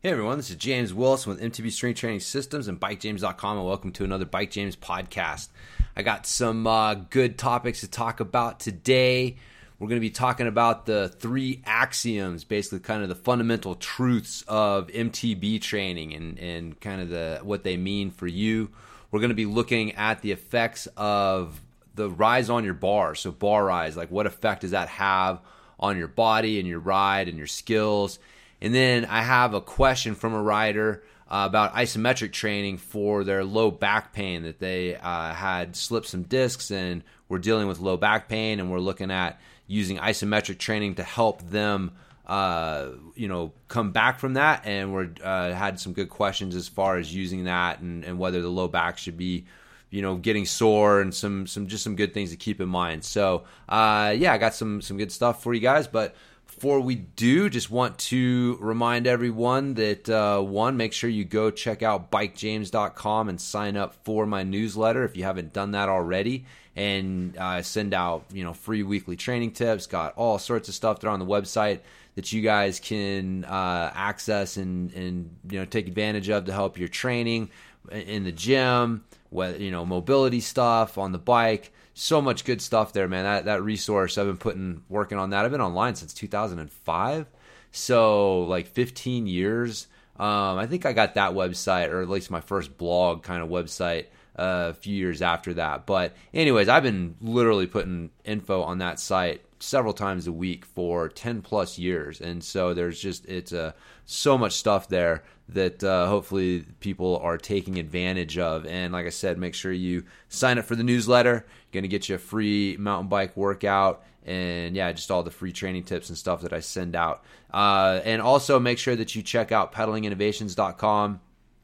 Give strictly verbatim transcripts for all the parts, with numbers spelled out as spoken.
Hey everyone, this is James Wilson with M T B Strength Training Systems and Bike James dot com, and welcome to another Bike James podcast. I got some uh, good topics to talk about today. We're going to be talking about the three axioms, basically kind of the fundamental truths of M T B training and, and kind of the what they mean for you. We're going to be looking at the effects of the rise on your bar, so bar rise, like what effect does that have on your body and your ride and your skills. And then I have a question from a rider uh, about isometric training for their low back pain, that they uh, had slipped some discs and were dealing with low back pain, and we're looking at using isometric training to help them uh, you know, come back from that. And we uh, had some good questions as far as using that and, and whether the low back should be, you know, getting sore, and some some just some good things to keep in mind. So uh, yeah, I got some some good stuff for you guys, but before we do, just want to remind everyone that, uh, one, make sure you go check out Bike James dot com and sign up for my newsletter if you haven't done that already. And I uh, send out, you know, free weekly training tips, got all sorts of stuff there on the website that you guys can uh, access and, and, you know, take advantage of to help your training in the gym, whether, you know, mobility stuff on the bike. So much good stuff there, man. That that resource, I've been putting working on that. I've been online since two thousand five, so like fifteen years. Um, I think I got that website, or at least my first blog kind of website, uh, a few years after that. But anyways, I've been literally putting info on that site several times a week for ten plus years, and so there's just it's a uh, so much stuff there that uh, hopefully people are taking advantage of. And like I said, make sure you sign up for the newsletter. Going to get you a free mountain bike workout, and yeah, just all the free training tips and stuff that I send out. Uh, and also make sure that you check out pedaling innovations dot com.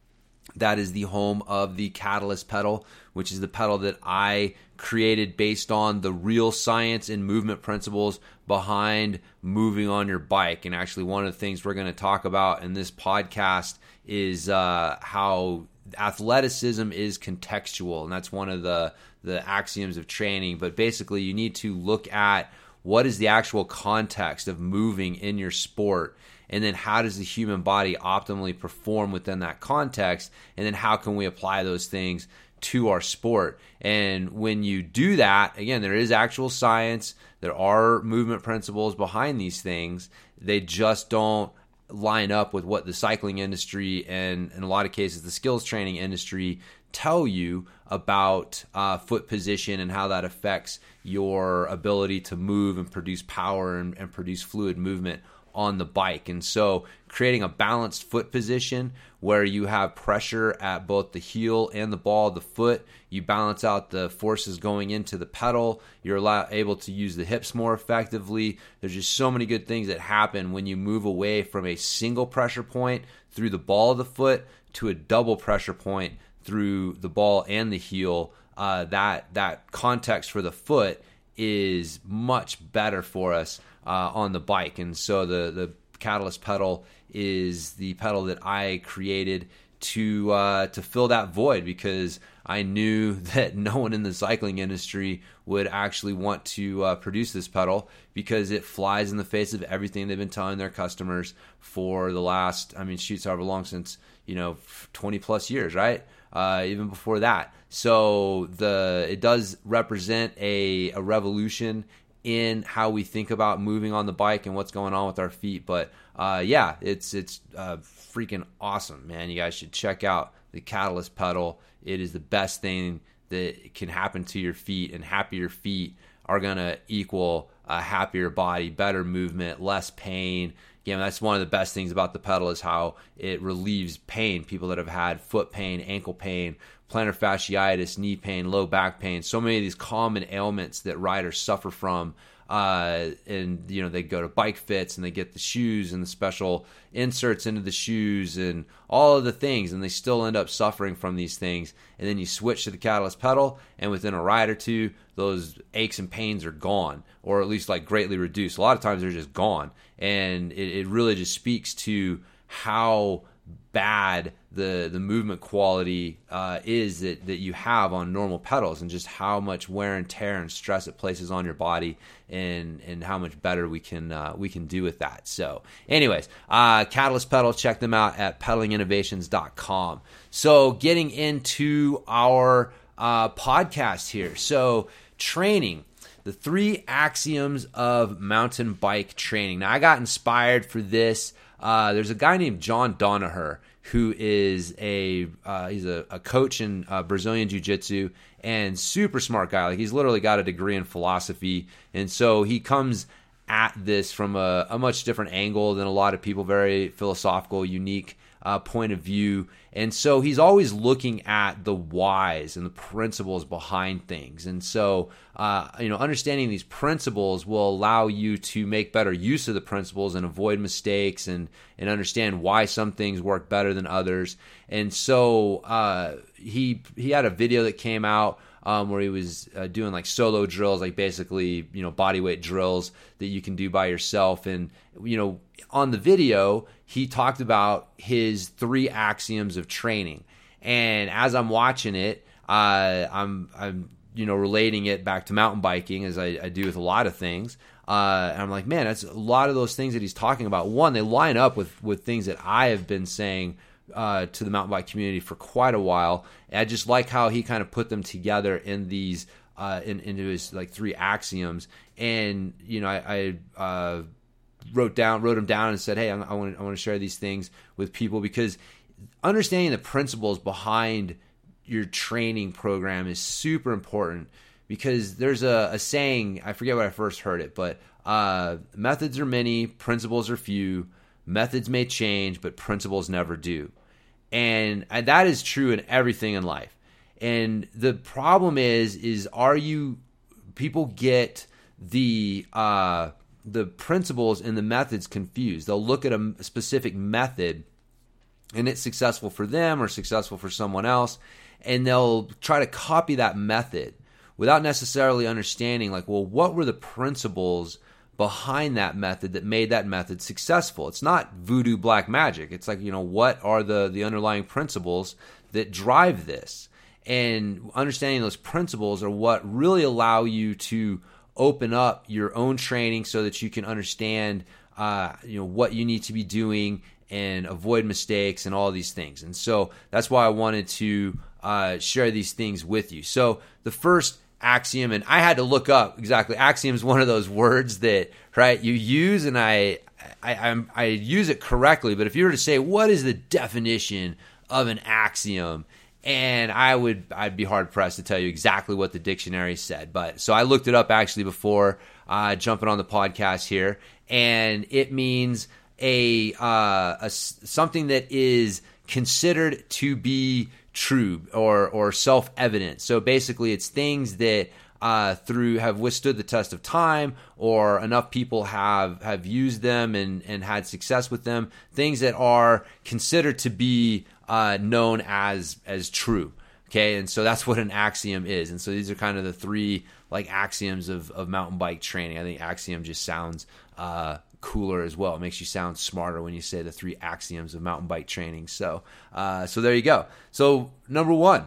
That is the home of the Catalyst pedal, which is the pedal that I created based on the real science and movement principles behind moving on your bike. And actually, one of the things we're going to talk about in this podcast is uh, how athleticism is contextual, and that's one of the the axioms of training. But basically, you need to look at what is the actual context of moving in your sport, and then how does the human body optimally perform within that context, and then how can we apply those things to our sport. And when you do that, again, there is actual science, there are movement principles behind these things. They just don't line up with what the cycling industry and in a lot of cases the skills training industry tell you about uh, foot position and how that affects your ability to move and produce power and, and produce fluid movement on the bike. And so creating a balanced foot position where you have pressure at both the heel and the ball of the foot, you balance out the forces going into the pedal, you're allow- able to use the hips more effectively. There's just so many good things that happen when you move away from a single pressure point through the ball of the foot to a double pressure point through the ball and the heel. Uh, that that context for the foot is much better for us uh, on the bike. And so the, the Catalyst pedal is the pedal that I created to uh, to fill that void, because I knew that no one in the cycling industry would actually want to uh, produce this pedal, because it flies in the face of everything they've been telling their customers for the last, I mean, shoots however long, since, you know, twenty plus years, right? Uh, even before that. So the it does represent a, a revolution in how we think about moving on the bike and what's going on with our feet. But uh, yeah, it's it's uh, freaking awesome, man. You guys should check out the Catalyst pedal. It is the best thing that can happen to your feet, and happier feet are going to equal a happier body, better movement, less pain. Again, that's one of the best things about the pedal, is how it relieves pain. People that have had foot pain, ankle pain, plantar fasciitis, knee pain, low back pain, so many of these common ailments that riders suffer from. Uh, and, you know, they go to Bike Fits and they get the shoes and the special inserts into the shoes and all of the things, and they still end up suffering from these things. And then you switch to the Catalyst pedal, and within a ride or two, those aches and pains are gone, or at least like greatly reduced. A lot of times they're just gone. And it, it really just speaks to how bad the the movement quality uh, is that, that you have on normal pedals, and just how much wear and tear and stress it places on your body, and and how much better we can uh, we can do with that. So anyways, uh, Catalyst Pedal, check them out at pedaling innovations dot com. So getting into our uh, podcast here. So training, the three axioms of mountain bike training. Now I got inspired for this. Uh, there's a guy named John Danaher who is a uh, he's a, a coach in uh, Brazilian Jiu-Jitsu, and super smart guy. Like, he's literally got a degree in philosophy, and so he comes at this from a, a much different angle than a lot of people. Very philosophical, unique uh, point of view, and so he's always looking at the whys and the principles behind things. And so uh, you know, understanding these principles will allow you to make better use of the principles and avoid mistakes, and and understand why some things work better than others. And so uh, he he had a video that came out um, where he was uh, doing like solo drills, like basically, you know, body weight drills that you can do by yourself. And you know, on the video, he talked about his three axioms of training. And as I'm watching it, uh, I'm I'm you know relating it back to mountain biking, as I, I do with a lot of things. Uh, and I'm like, man, that's a lot of those things that he's talking about. One, they line up with with things that I have been saying uh, to the mountain bike community for quite a while. And I just like how he kind of put them together in these uh, in, into his like three axioms. And you know, I, I uh, wrote down wrote them down and said, hey, I want I want to share these things with people, because understanding the principles behind your training program is super important. Because there's a, a saying, I forget when I first heard it, but uh, methods are many, principles are few. Methods may change, but principles never do. And, and that is true in everything in life. And the problem is, is are you, people get the uh, the principles and the methods confused. They'll look at a specific method, and it's successful for them or successful for someone else, and they'll try to copy that method without necessarily understanding, like, well, what were the principles behind that method that made that method successful? It's not voodoo black magic. It's like, you know, what are the, the underlying principles that drive this? And understanding those principles are what really allow you to open up your own training so that you can understand, uh, you know, what you need to be doing and avoid mistakes and all these things. And so that's why I wanted to uh, share these things with you. So the first axiom, and I had to look up exactly. Axiom is one of those words that, right, you use, and I, I, I'm, I use it correctly. But if you were to say, what is the definition of an axiom? And I would, I'd be hard pressed to tell you exactly what the dictionary said. But so I looked it up actually before uh, jumping on the podcast here, and it means a, uh, a something that is considered to be true or or self-evident. So basically, it's things that uh, through have withstood the test of time, or enough people have have used them and and had success with them. Things that are considered to be uh, known as as true. Okay, and so that's what an axiom is. And so these are kind of the three like axioms of of mountain bike training. I think axiom just sounds uh, cooler as well. It makes you sound smarter when you say the three axioms of mountain bike training. So, uh, so there you go. So number one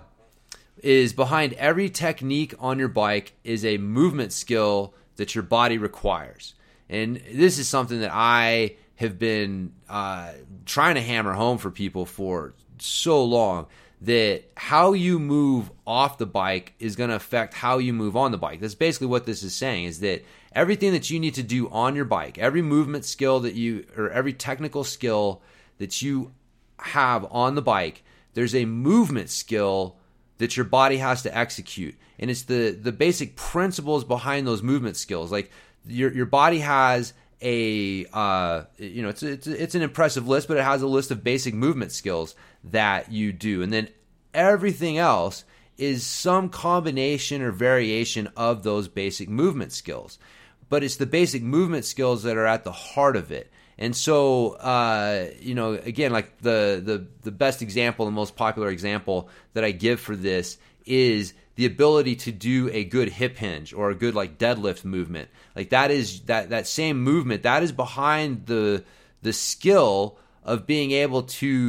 is, behind every technique on your bike is a movement skill that your body requires. And this is something that I have been uh, trying to hammer home for people for so long, that how you move off the bike is going to affect how you move on the bike. That's basically what this is saying, is that everything that you need to do on your bike, every movement skill that you, or every technical skill that you have on the bike, there's a movement skill that your body has to execute. And it's the, the basic principles behind those movement skills. Like your, your body has a, uh, you know, it's, it's, it's an impressive list, but it has a list of basic movement skills that you do. And then everything else is some combination or variation of those basic movement skills. But it's the basic movement skills that are at the heart of it. And so, uh, you know, again, like the, the, the best example, the most popular example that I give for this is the ability to do a good hip hinge or a good like deadlift movement. Like that is that, that same movement that is behind the, the skill of being able to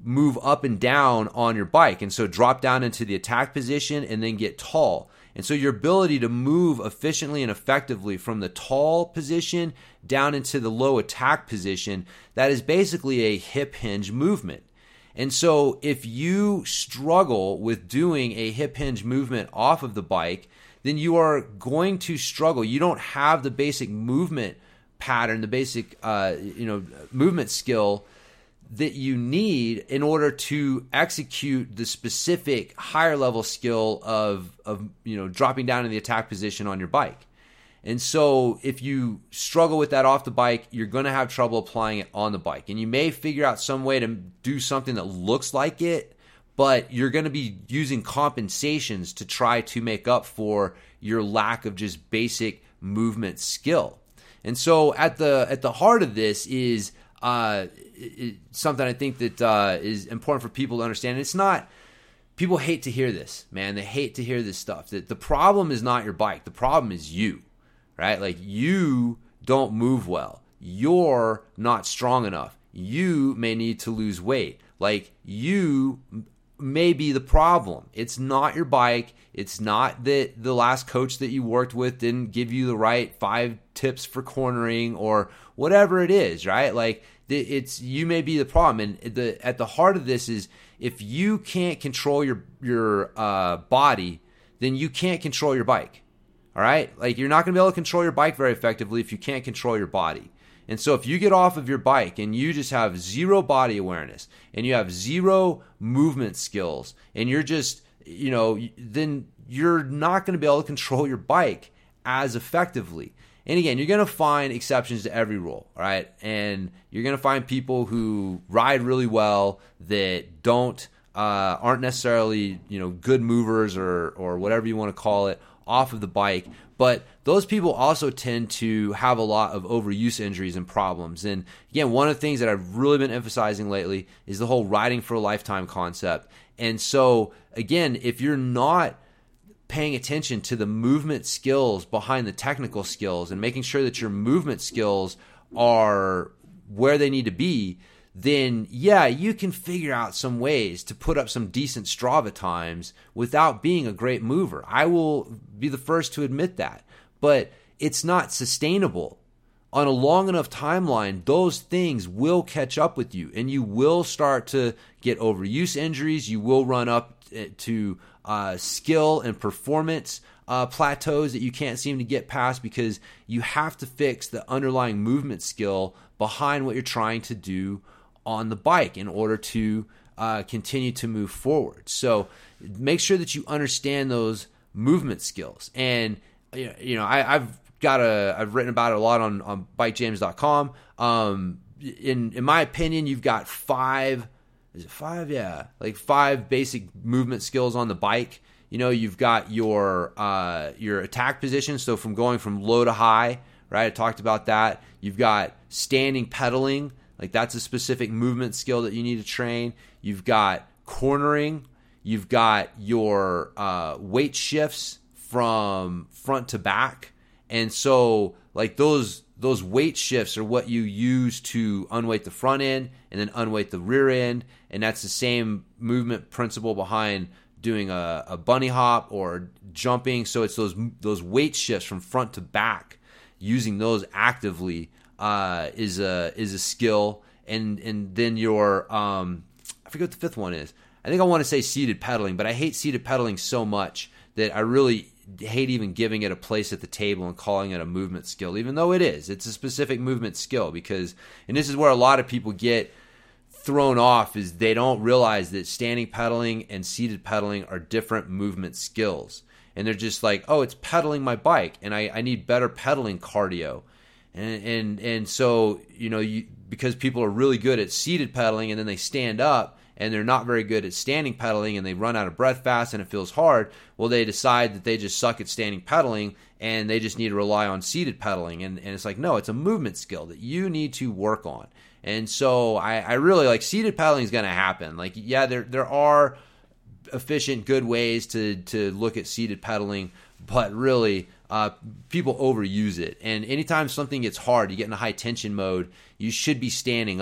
move up and down on your bike. And so drop down into the attack position and then get tall. And so your ability to move efficiently and effectively from the tall position down into the low attack position, that is basically a hip hinge movement. And so if you struggle with doing a hip hinge movement off of the bike, then you are going to struggle. You don't have the basic movement pattern, the basic uh, you know movement skill that you need in order to execute the specific higher level skill of of you know dropping down in the attack position on your bike. And so if you struggle with that off the bike, you're going to have trouble applying it on the bike. And you may figure out some way to do something that looks like it, but you're going to be using compensations to try to make up for your lack of just basic movement skill. And so at the at the heart of this is uh, it, something I think that uh, is important for people to understand. It's not, people hate to hear this, man. They hate to hear this stuff. That the problem is not your bike. The problem is you. Right? Like, you don't move well. You're not strong enough. You may need to lose weight. Like, you may be the problem. It's not your bike. It's not that the last coach that you worked with didn't give you the right five tips for cornering or whatever it is, right? Like, it's, you may be the problem. And the at the heart of this is, if you can't control your your uh, body, then you can't control your bike. All right? Like, you're not going to be able to control your bike very effectively if you can't control your body. And so if you get off of your bike and you just have zero body awareness and you have zero movement skills and you're just, you know, then you're not going to be able to control your bike as effectively. And again, you're going to find exceptions to every rule, all right? And you're going to find people who ride really well that don't, uh, aren't necessarily, you know, good movers or or whatever you want to call it, off of the bike, but those people also tend to have a lot of overuse injuries and problems. And again, one of the things that I've really been emphasizing lately is the whole riding for a lifetime concept. And so again, if you're not paying attention to the movement skills behind the technical skills and making sure that your movement skills are where they need to be, then yeah, you can figure out some ways to put up some decent Strava times without being a great mover. I will be the first to admit that. But it's not sustainable. On a long enough timeline, those things will catch up with you, and you will start to get overuse injuries. You will run up to uh, skill and performance uh, plateaus that you can't seem to get past, because you have to fix the underlying movement skill behind what you're trying to do on the bike in order to uh, continue to move forward. So make sure that you understand those movement skills. And you know, I, I've got a, I've written about it a lot on, on bike jams dot com. Um, in in my opinion, you've got five, is it five? Yeah, like five basic movement skills on the bike. You know, you've got your uh, your attack position. So from going from low to high, right? I talked about that. You've got standing pedaling. Like, that's a specific movement skill that you need to train. You've got cornering. You've got your uh, weight shifts from front to back. And so, like, those those weight shifts are what you use to unweight the front end and then unweight the rear end. And that's the same movement principle behind doing a, a bunny hop or jumping. So it's those those weight shifts from front to back. Using those actively Uh, is a is a skill. And and then your um, I forget what the fifth one is. I think I want to say seated pedaling, but I hate seated pedaling so much that I really hate even giving it a place at the table and calling it a movement skill, even though it is. It's a specific movement skill, because, and this is where a lot of people get thrown off, is they don't realize that standing pedaling and seated pedaling are different movement skills. And they're just like, oh, it's pedaling my bike, and I, I need better pedaling cardio. And and and so, you know, you, because people are really good at seated pedaling and then they stand up, and they're not very good at standing pedaling and they run out of breath fast and it feels hard, well, they decide that they just suck at standing pedaling and they just need to rely on seated pedaling. And, and it's like, no, it's a movement skill that you need to work on. And so I, I really like seated pedaling is going to happen. Like, yeah, there there are efficient, good ways to, to look at seated pedaling, but really uh, people overuse it. And anytime something gets hard, you get in a high tension mode, you should be standing up.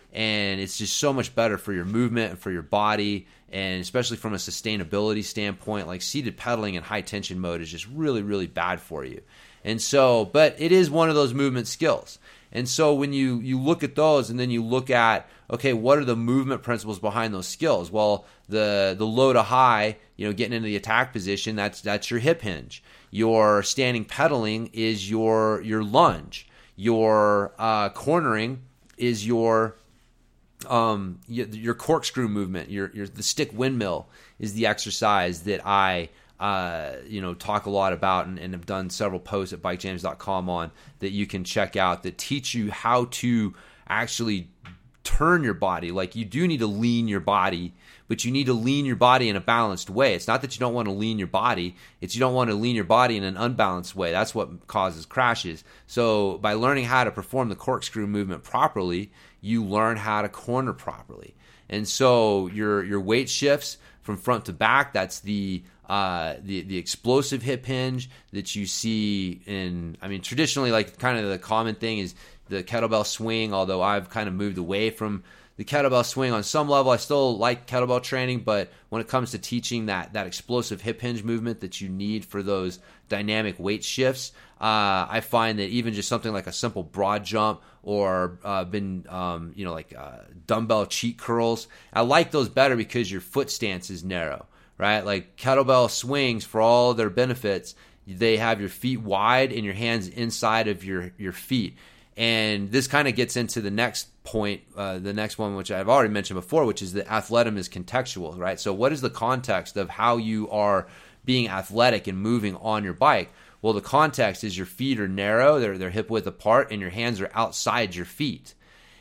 and it's just so much better for your movement and for your body, and especially from a sustainability standpoint. Like seated pedaling in high tension mode is just really, really bad for you. And so, but it is one of those movement skills. And so when you, you look at those and then you look at, okay, what are the movement principles behind those skills? Well, the the low to high, you know, getting into the attack position, that's that's your hip hinge. Your standing pedaling is your your lunge. Your uh, cornering is your um your corkscrew movement. Your your the stick windmill is the exercise that I uh you know talk a lot about and, and have done several posts at bike jams dot com on that you can check out that teach you how to actually turn your body. Like you do need to lean your body, but you need to lean your body in a balanced way. It's not that you don't want to lean your body. It's you don't want to lean your body in an unbalanced way. That's what causes crashes. So by learning how to perform the corkscrew movement properly, you learn how to corner properly. And so your your weight shifts from front to back. That's the uh, the the explosive hip hinge that you see in, I mean, traditionally, like kind of the common thing is the kettlebell swing, although I've kind of moved away from the kettlebell swing on some level. I still like kettlebell training, but when it comes to teaching that that explosive hip hinge movement that you need for those dynamic weight shifts, uh, I find that even just something like a simple broad jump or uh, been um, you know like uh, dumbbell cheat curls, I like those better because your foot stance is narrow, right? Like kettlebell swings, for all their benefits, they have your feet wide and your hands inside of your your feet. And this kind of gets into the next point, uh, the next one, which I've already mentioned before, which is that athletism is contextual, right? So what is the context of how you are being athletic and moving on your bike? Well, the context is your feet are narrow, they're, they're hip width apart, and your hands are outside your feet.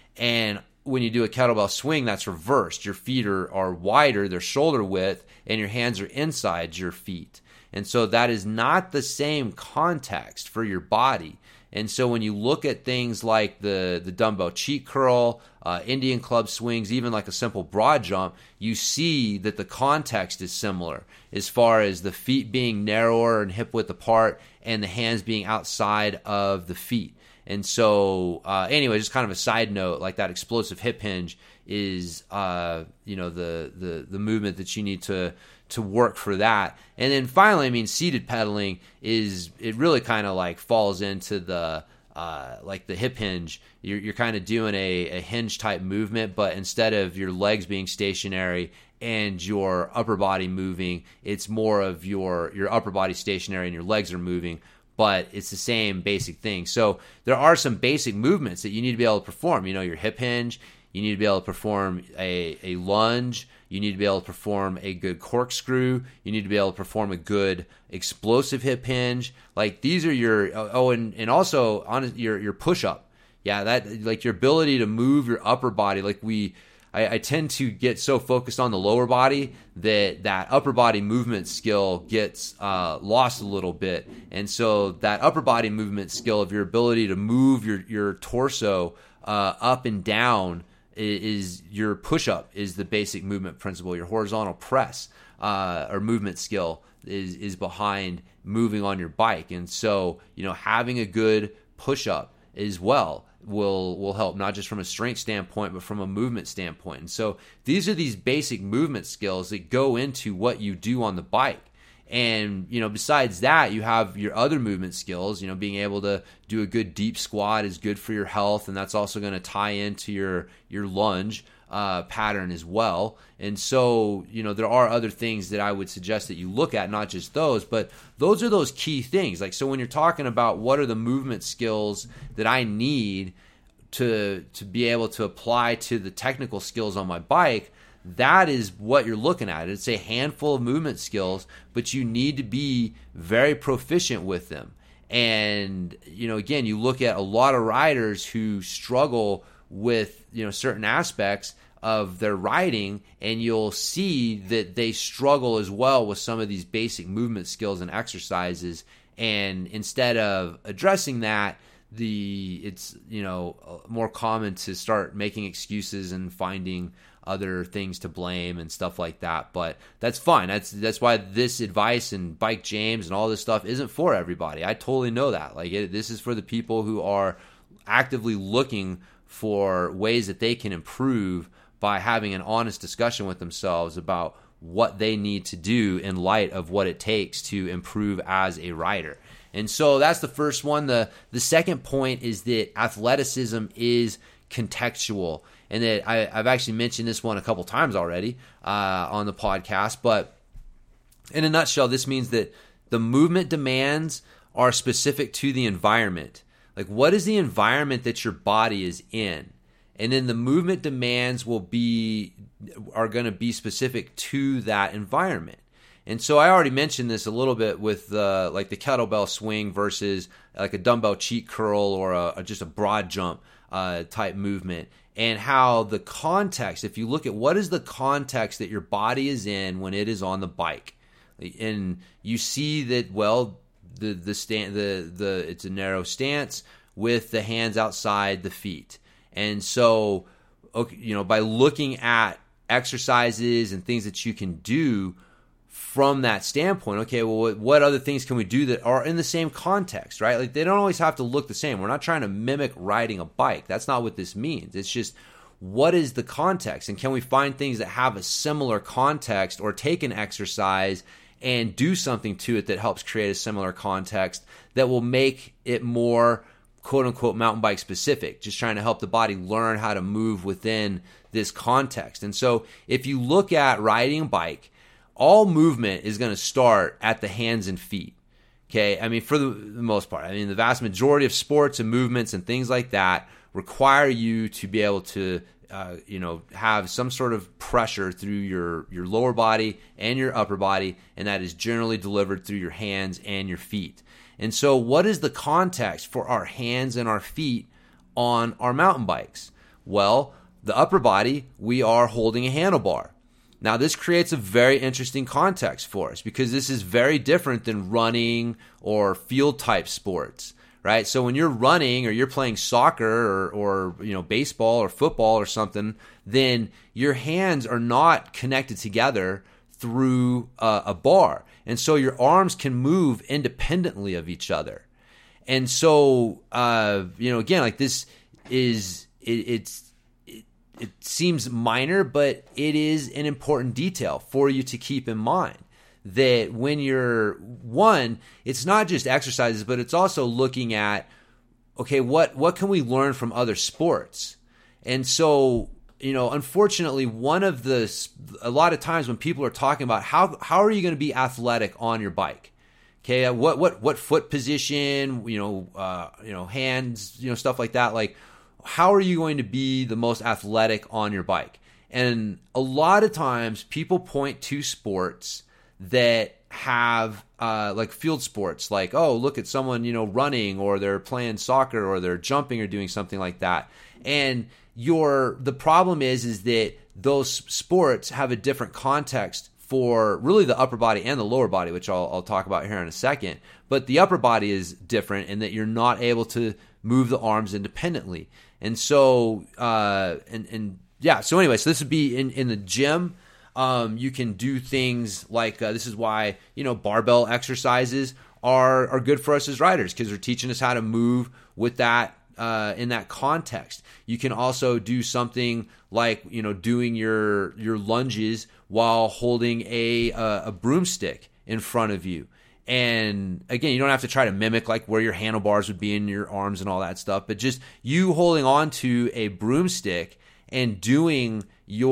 And when you do a kettlebell swing, that's reversed. Your feet are, are wider, they're shoulder width, and your hands are inside your feet. And so that is not the same context for your body. And so when you look at things like the, the dumbbell cheat curl, uh, Indian club swings, even like a simple broad jump, you see that the context is similar as far as the feet being narrower and hip width apart and the hands being outside of the feet. And so uh, anyway, just kind of a side note, like that explosive hip hinge is uh, you know the, the the movement that you need to to work for that. And then finally, I mean, seated pedaling is, it really kind of like falls into the uh, like the hip hinge. You're, you're kind of doing a, a hinge type movement, but instead of your legs being stationary and your upper body moving, it's more of your your upper body stationary and your legs are moving. But it's the same basic thing. So there are some basic movements that you need to be able to perform. You know, your hip hinge, you need to be able to perform a, a lunge, you need to be able to perform a good corkscrew, you need to be able to perform a good explosive hip hinge. Like these are your, oh, and, and also on your, your push-up. Yeah, that, like your ability to move your upper body. Like we, I, I tend to get so focused on the lower body that that upper body movement skill gets uh, lost a little bit. And so that upper body movement skill of your ability to move your, your torso uh, up and down is, is your push-up is the basic movement principle. Your horizontal press uh, or movement skill is, is behind moving on your bike. And so, you know, having a good push-up as well will will help, not just from a strength standpoint, but from a movement standpoint. And so these are these basic movement skills that go into what you do on the bike. And, you know, besides that, you have your other movement skills. You know, being able to do a good deep squat is good for your health, and that's also going to tie into your your lunge uh, pattern as well. And so, you know, there are other things that I would suggest that you look at, not just those, but those are those key things. Like, so when you're talking about what are the movement skills that I need to to be able to apply to the technical skills on my bike, that is what you're looking at. It's a handful of movement skills, but you need to be very proficient with them. And, you know, again, you look at a lot of riders who struggle with, you know, certain aspects of their riding, and you'll see that they struggle as well with some of these basic movement skills and exercises. And instead of addressing that, the it's, you know, more common to start making excuses and finding other things to blame and stuff like that. But that's fine. That's that's why this advice and Bike James and all this stuff isn't for everybody. I totally know that. Like, it, this is for the people who are actively looking for ways that they can improve by having an honest discussion with themselves about what they need to do in light of what it takes to improve as a rider. And so that's the first one. The the second point is that athleticism is contextual, and that I, I've actually mentioned this one a couple times already uh, on the podcast. But in a nutshell, this means that the movement demands are specific to the environment. Like, what is the environment that your body is in? And then the movement demands will be are going to be specific to that environment. And so I already mentioned this a little bit with uh, like the kettlebell swing versus like a dumbbell cheat curl or a, a, just a broad jump uh, type movement, and how the context, if you look at what is the context that your body is in when it is on the bike, and you see that, well, the the stand the the it's a narrow stance with the hands outside the feet. And so, okay, you know, by looking at exercises and things that you can do from that standpoint, okay, well, what other things can we do that are in the same context, right? Like, they don't always have to look the same. We're not trying to mimic riding a bike. That's not what this means. It's just, what is the context? And can we find things that have a similar context, or take an exercise and do something to it that helps create a similar context that will make it more quote-unquote mountain bike specific, just trying to help the body learn how to move within this context. And so if you look at riding a bike, all movement is going to start at the hands and feet. Okay, I mean, for the, the most part, I mean, the vast majority of sports and movements and things like that require you to be able to, uh, you know, have some sort of pressure through your, your lower body and your upper body, and that is generally delivered through your hands and your feet. And so what is the context for our hands and our feet on our mountain bikes? Well, the upper body, we are holding a handlebar. Now, this creates a very interesting context for us, because this is very different than running or field type sports, right? So when you're running or you're playing soccer or, or you know, baseball or football or something, then your hands are not connected together through a, a bar. And so your arms can move independently of each other. And so, uh, you know, again, like this is, it, it's, it, it seems minor, but it is an important detail for you to keep in mind. That when you're, one, it's not just exercises, but it's also looking at, okay, what, what can we learn from other sports? And so, you know, unfortunately, one of the, a lot of times when people are talking about how how are you going to be athletic on your bike, okay, what what what foot position, you know, uh, you know, hands, you know, stuff like that, like how are you going to be the most athletic on your bike? And a lot of times people point to sports that have uh, like field sports, like, oh, look at someone, you know, running, or they're playing soccer, or they're jumping, or doing something like that. And your the problem is is that those sports have a different context for really the upper body and the lower body, which I'll, I'll talk about here in a second. But the upper body is different in that you're not able to move the arms independently. And so, uh, and, and yeah, so anyway, so this would be in, in the gym. Um, you can do things like, uh, this is why, you know, barbell exercises are, are good for us as riders, because they're teaching us how to move with that, uh, in that context. You can also do something like, you know, doing your, your lunges while holding a, a, a broomstick in front of you. And again, you don't have to try to mimic like where your handlebars would be in your arms and all that stuff, but just you holding on to a broomstick and doing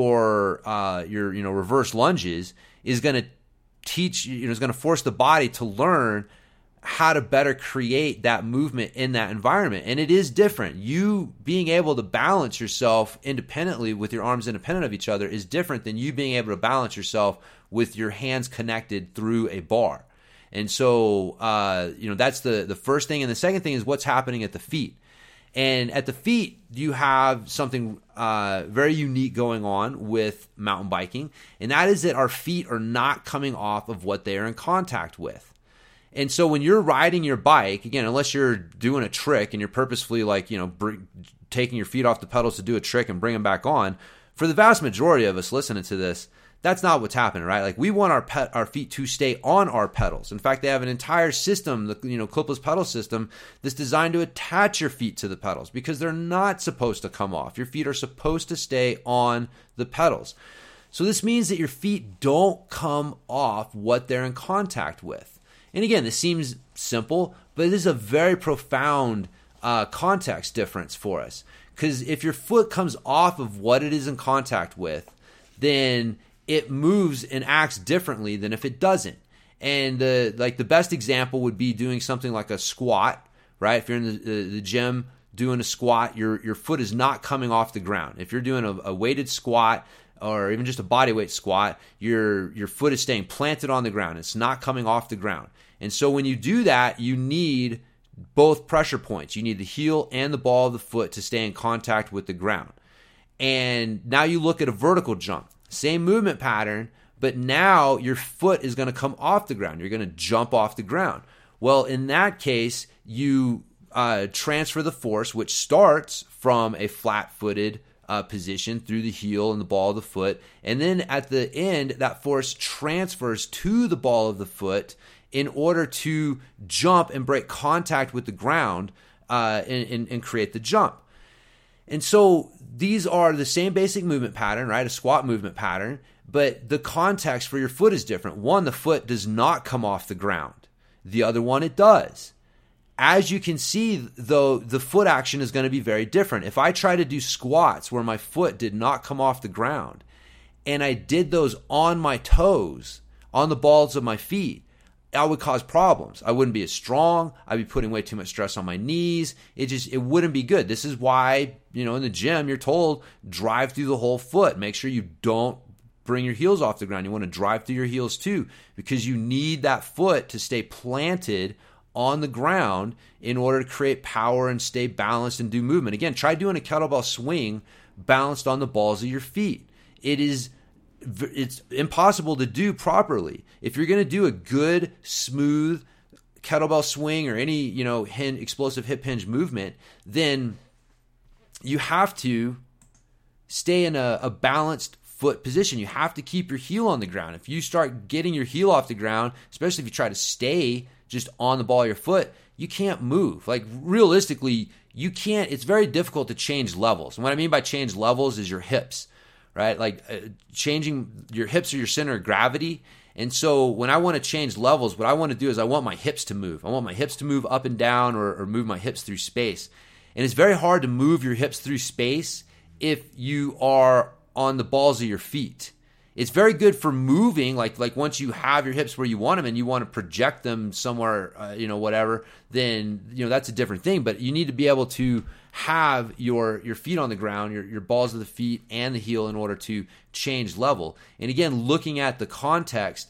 your uh, your you know reverse lunges is going to teach you know is going to force the body to learn how to better create that movement in that environment. And it is different. You being able to balance yourself independently with your arms independent of each other is different than you being able to balance yourself with your hands connected through a bar. And so uh, you know that's the the first thing. And the second thing is what's happening at the feet. And at the feet, you have something uh, very unique going on with mountain biking, and that is that our feet are not coming off of what they are in contact with. And so when you're riding your bike, again, unless you're doing a trick and you're purposefully like, you know, bring, taking your feet off the pedals to do a trick and bring them back on, for the vast majority of us listening to this, That's not what's happening, right? Like we want our pet, our feet to stay on our pedals. In fact, they have an entire system, the you know clipless pedal system, that's designed to attach your feet to the pedals because they're not supposed to come off. Your feet are supposed to stay on the pedals. So this means that your feet don't come off what they're in contact with. And again, this seems simple, but it is a very profound uh, context difference for us. Because if your foot comes off of what it is in contact with, then it moves and acts differently than if it doesn't. And the like the best example would be doing something like a squat, right? If you're in the, the, the gym doing a squat, your your foot is not coming off the ground. If you're doing a, a weighted squat or even just a body weight squat, your your foot is staying planted on the ground. It's not coming off the ground. And so when you do that, you need both pressure points. You need the heel and the ball of the foot to stay in contact with the ground. And now you look at a vertical jump. Same movement pattern, but now your foot is going to come off the ground. You're going to jump off the ground. Well, in that case, you uh, transfer the force, which starts from a flat-footed uh, position through the heel and the ball of the foot. And then at the end, that force transfers to the ball of the foot in order to jump and break contact with the ground uh, and, and, and create the jump. And so these are the same basic movement pattern, right? A squat movement pattern, but the context for your foot is different. One, the foot does not come off the ground. The other one, it does. As you can see, though, the foot action is going to be very different. If I try to do squats where my foot did not come off the ground and I did those on my toes, on the balls of my feet, I would cause problems. I wouldn't be as strong. I'd be putting way too much stress on my knees. It just, it wouldn't be good. This is why, you know, in the gym, you're told drive through the whole foot. Make sure you don't bring your heels off the ground. You want to drive through your heels too, because you need that foot to stay planted on the ground in order to create power and stay balanced and do movement. Again, try doing a kettlebell swing balanced on the balls of your feet. It is It's impossible to do properly. If you're going to do a good, smooth kettlebell swing or any, you know, hin- explosive hip hinge movement, then you have to stay in a, a balanced foot position. You have to keep your heel on the ground. If you start getting your heel off the ground, especially if you try to stay just on the ball of your foot, you can't move. Like realistically, you can't, it's very difficult to change levels. And what I mean by change levels is your hips. Right? Like uh, changing your hips are your center of gravity. And so when I want to change levels, what I want to do is I want my hips to move. I want my hips to move up and down or, or move my hips through space. And it's very hard to move your hips through space if you are on the balls of your feet. It's very good for moving, like like once you have your hips where you want them and you want to project them somewhere, uh, you know, whatever, then, you know, that's a different thing. But you need to be able to have your your feet on the ground, your, your balls of the feet and the heel in order to change level. And again, looking at the context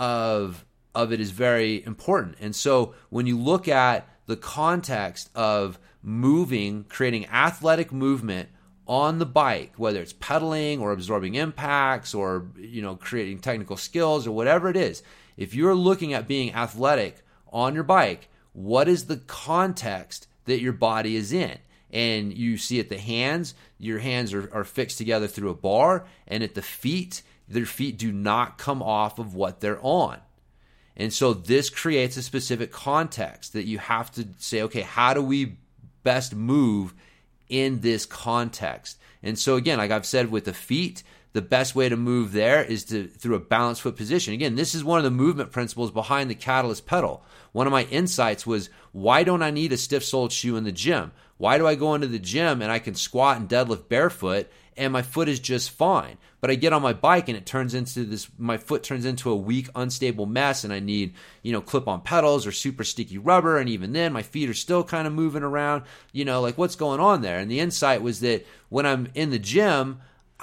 of of it is very important. And so when you look at the context of moving, creating athletic movement on the bike, whether it's pedaling or absorbing impacts or, you know, creating technical skills or whatever it is, if you're looking at being athletic on your bike, what is the context that your body is in? And you see at the hands, your hands are, are fixed together through a bar, and at the feet, their feet do not come off of what they're on. And so this creates a specific context that you have to say, okay, how do we best move in this context? And so again, like I've said with the feet, the best way to move there is to through a balanced foot position. Again, this is one of the movement principles behind the Catalyst pedal. One of my insights was, why don't I need a stiff-soled shoe in the gym? Why do I go into the gym and I can squat and deadlift barefoot and my foot is just fine? But I get on my bike and it turns into this, my foot turns into a weak, unstable mess, and I need, you know, clip-on pedals or super sticky rubber, and even then my feet are still kind of moving around, you know, like what's going on there? And the insight was that when I'm in the gym,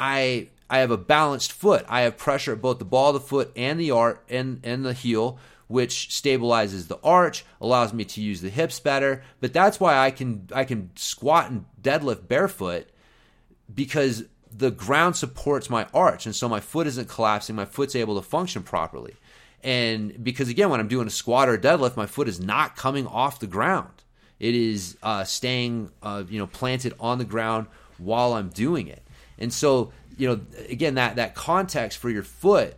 I I have a balanced foot. I have pressure at both the ball of the foot and the arch and, and the heel, which stabilizes the arch, allows me to use the hips better. But that's why I can I can squat and deadlift barefoot, because the ground supports my arch, and so my foot isn't collapsing. My foot's able to function properly. And because, again, when I'm doing a squat or a deadlift, my foot is not coming off the ground. It is uh, staying uh, you know, planted on the ground while I'm doing it. And so, you know, again, that, that context for your foot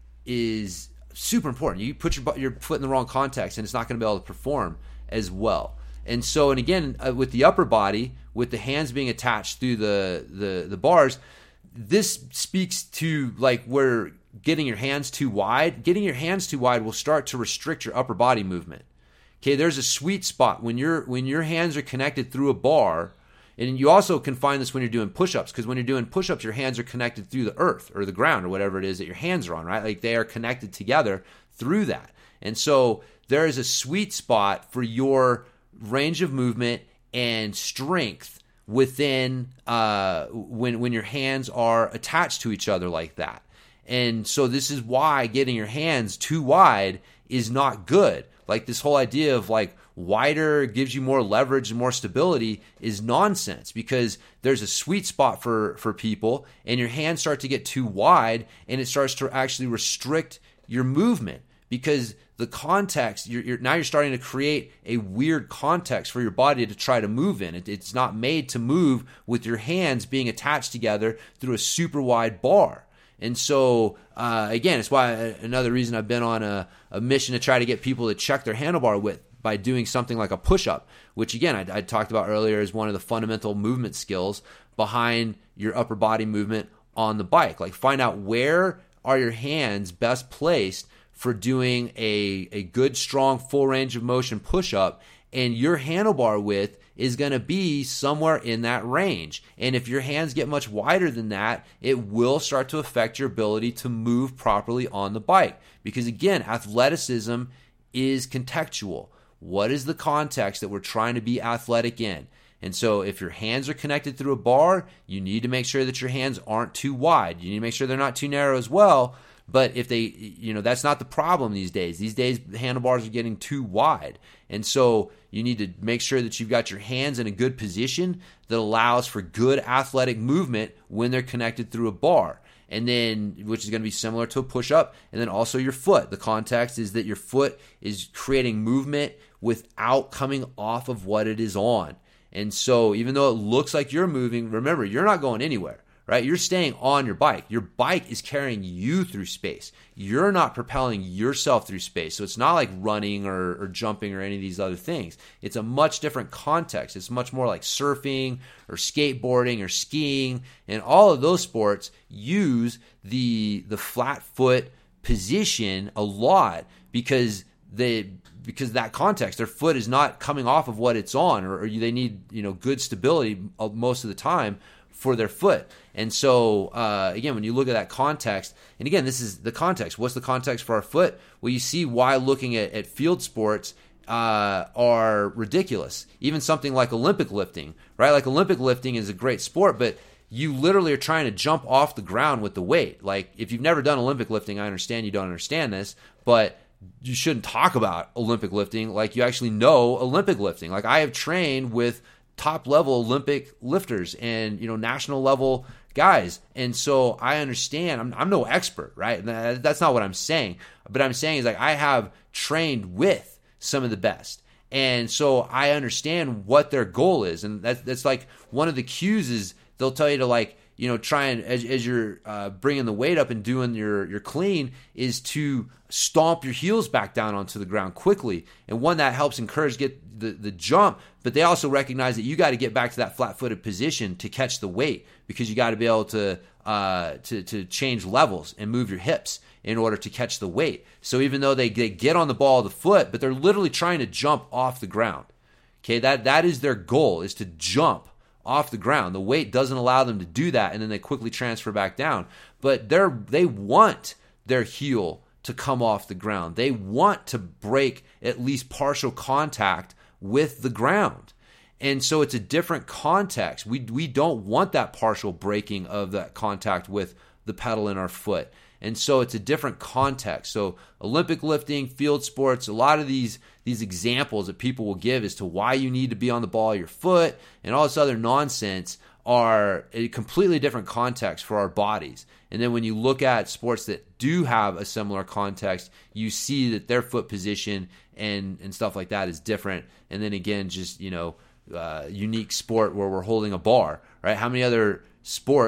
is super important. You put your, your foot in the wrong context and it's not going to be able to perform as well. And so, and again, uh, with the upper body, with the hands being attached through the, the, the bars, this speaks to like where getting your hands too wide, getting your hands too wide will start to restrict your upper body movement. Okay, there's a sweet spot when you're when your hands are connected through a bar, and you also can find this when you're doing push-ups, because when you're doing push-ups, your hands are connected through the earth or the ground or whatever it is that your hands are on, right? Like they are connected together through that. And so there is a sweet spot for your range of movement and strength within uh, when when your hands are attached to each other like that. And so this is why getting your hands too wide is not good. Like this whole idea of like wider gives you more leverage and more stability is nonsense, because there's a sweet spot for, for people, and your hands start to get too wide and it starts to actually restrict your movement, because the context, you're, you're now you're starting to create a weird context for your body to try to move in. It, it's not made to move with your hands being attached together through a super wide bar. And so, uh, again, it's why another reason I've been on a, a mission to try to get people to check their handlebar width by doing something like a push-up, which, again, I, I talked about earlier is one of the fundamental movement skills behind your upper body movement on the bike. Like, find out where are your hands best placed for doing a, a good, strong, full range of motion push-up, and your handlebar width is going to be somewhere in that range. And if your hands get much wider than that, it will start to affect your ability to move properly on the bike. Because again, athleticism is contextual. What is the context that we're trying to be athletic in? And so if your hands are connected through a bar, you need to make sure that your hands aren't too wide. You need to make sure they're not too narrow as well. But if they, you know, that's not the problem these days. These days, the handlebars are getting too wide. And so you need to make sure that you've got your hands in a good position that allows for good athletic movement when they're connected through a bar. And then, which is going to be similar to a push-up. And then also your foot. The context is that your foot is creating movement without coming off of what it is on. And so even though it looks like you're moving, remember, you're not going anywhere. Right? You're staying on your bike. Your bike is carrying you through space. You're not propelling yourself through space. So it's not like running or, or jumping or any of these other things. It's a much different context. It's much more like surfing or skateboarding or skiing. And all of those sports use the the flat foot position a lot because they because that context, their foot is not coming off of what it's on, or, or they need, you know, good stability most of the time for their foot. And so, uh, again, when you look at that context, and again, this is the context. What's the context for our foot? Well, you see why looking at, at field sports uh, are ridiculous. Even something like Olympic lifting, right? Like Olympic lifting is a great sport, but you literally are trying to jump off the ground with the weight. Like, if you've never done Olympic lifting, I understand you don't understand this, but you shouldn't talk about Olympic lifting like you actually know Olympic lifting. Like, I have trained with top level Olympic lifters and, you know, national level guys. And so I understand, I'm, I'm no expert, right? That's not what I'm saying. But I'm saying is like, I have trained with some of the best. And so I understand what their goal is. And that's, that's like one of the cues is they'll tell you to, like, you know, try and as, as you're uh, bringing the weight up and doing your, your clean is to stomp your heels back down onto the ground quickly. And one, that helps encourage get the, the jump, but they also recognize that you got to get back to that flat-footed position to catch the weight, because you got to be able to, uh, to, to change levels and move your hips in order to catch the weight. So even though they, they get on the ball of the foot, but they're literally trying to jump off the ground. Okay, that that is their goal, is to jump off the ground. The weight doesn't allow them to do that, and then they quickly transfer back down. But they're they want their heel to come off the ground. They want to break at least partial contact with the ground. And so it's a different context. We we don't want that partial breaking of that contact with the pedal in our foot. And so it's a different context. So Olympic lifting, field sports, a lot of these these examples that people will give as to why you need to be on the ball of your foot and all this other nonsense are a completely different context for our bodies. And then when you look at sports that do have a similar context, you see that their foot position and, and stuff like that is different. And then again, just, you know, uh, unique sport where we're holding a bar, right? How many other sports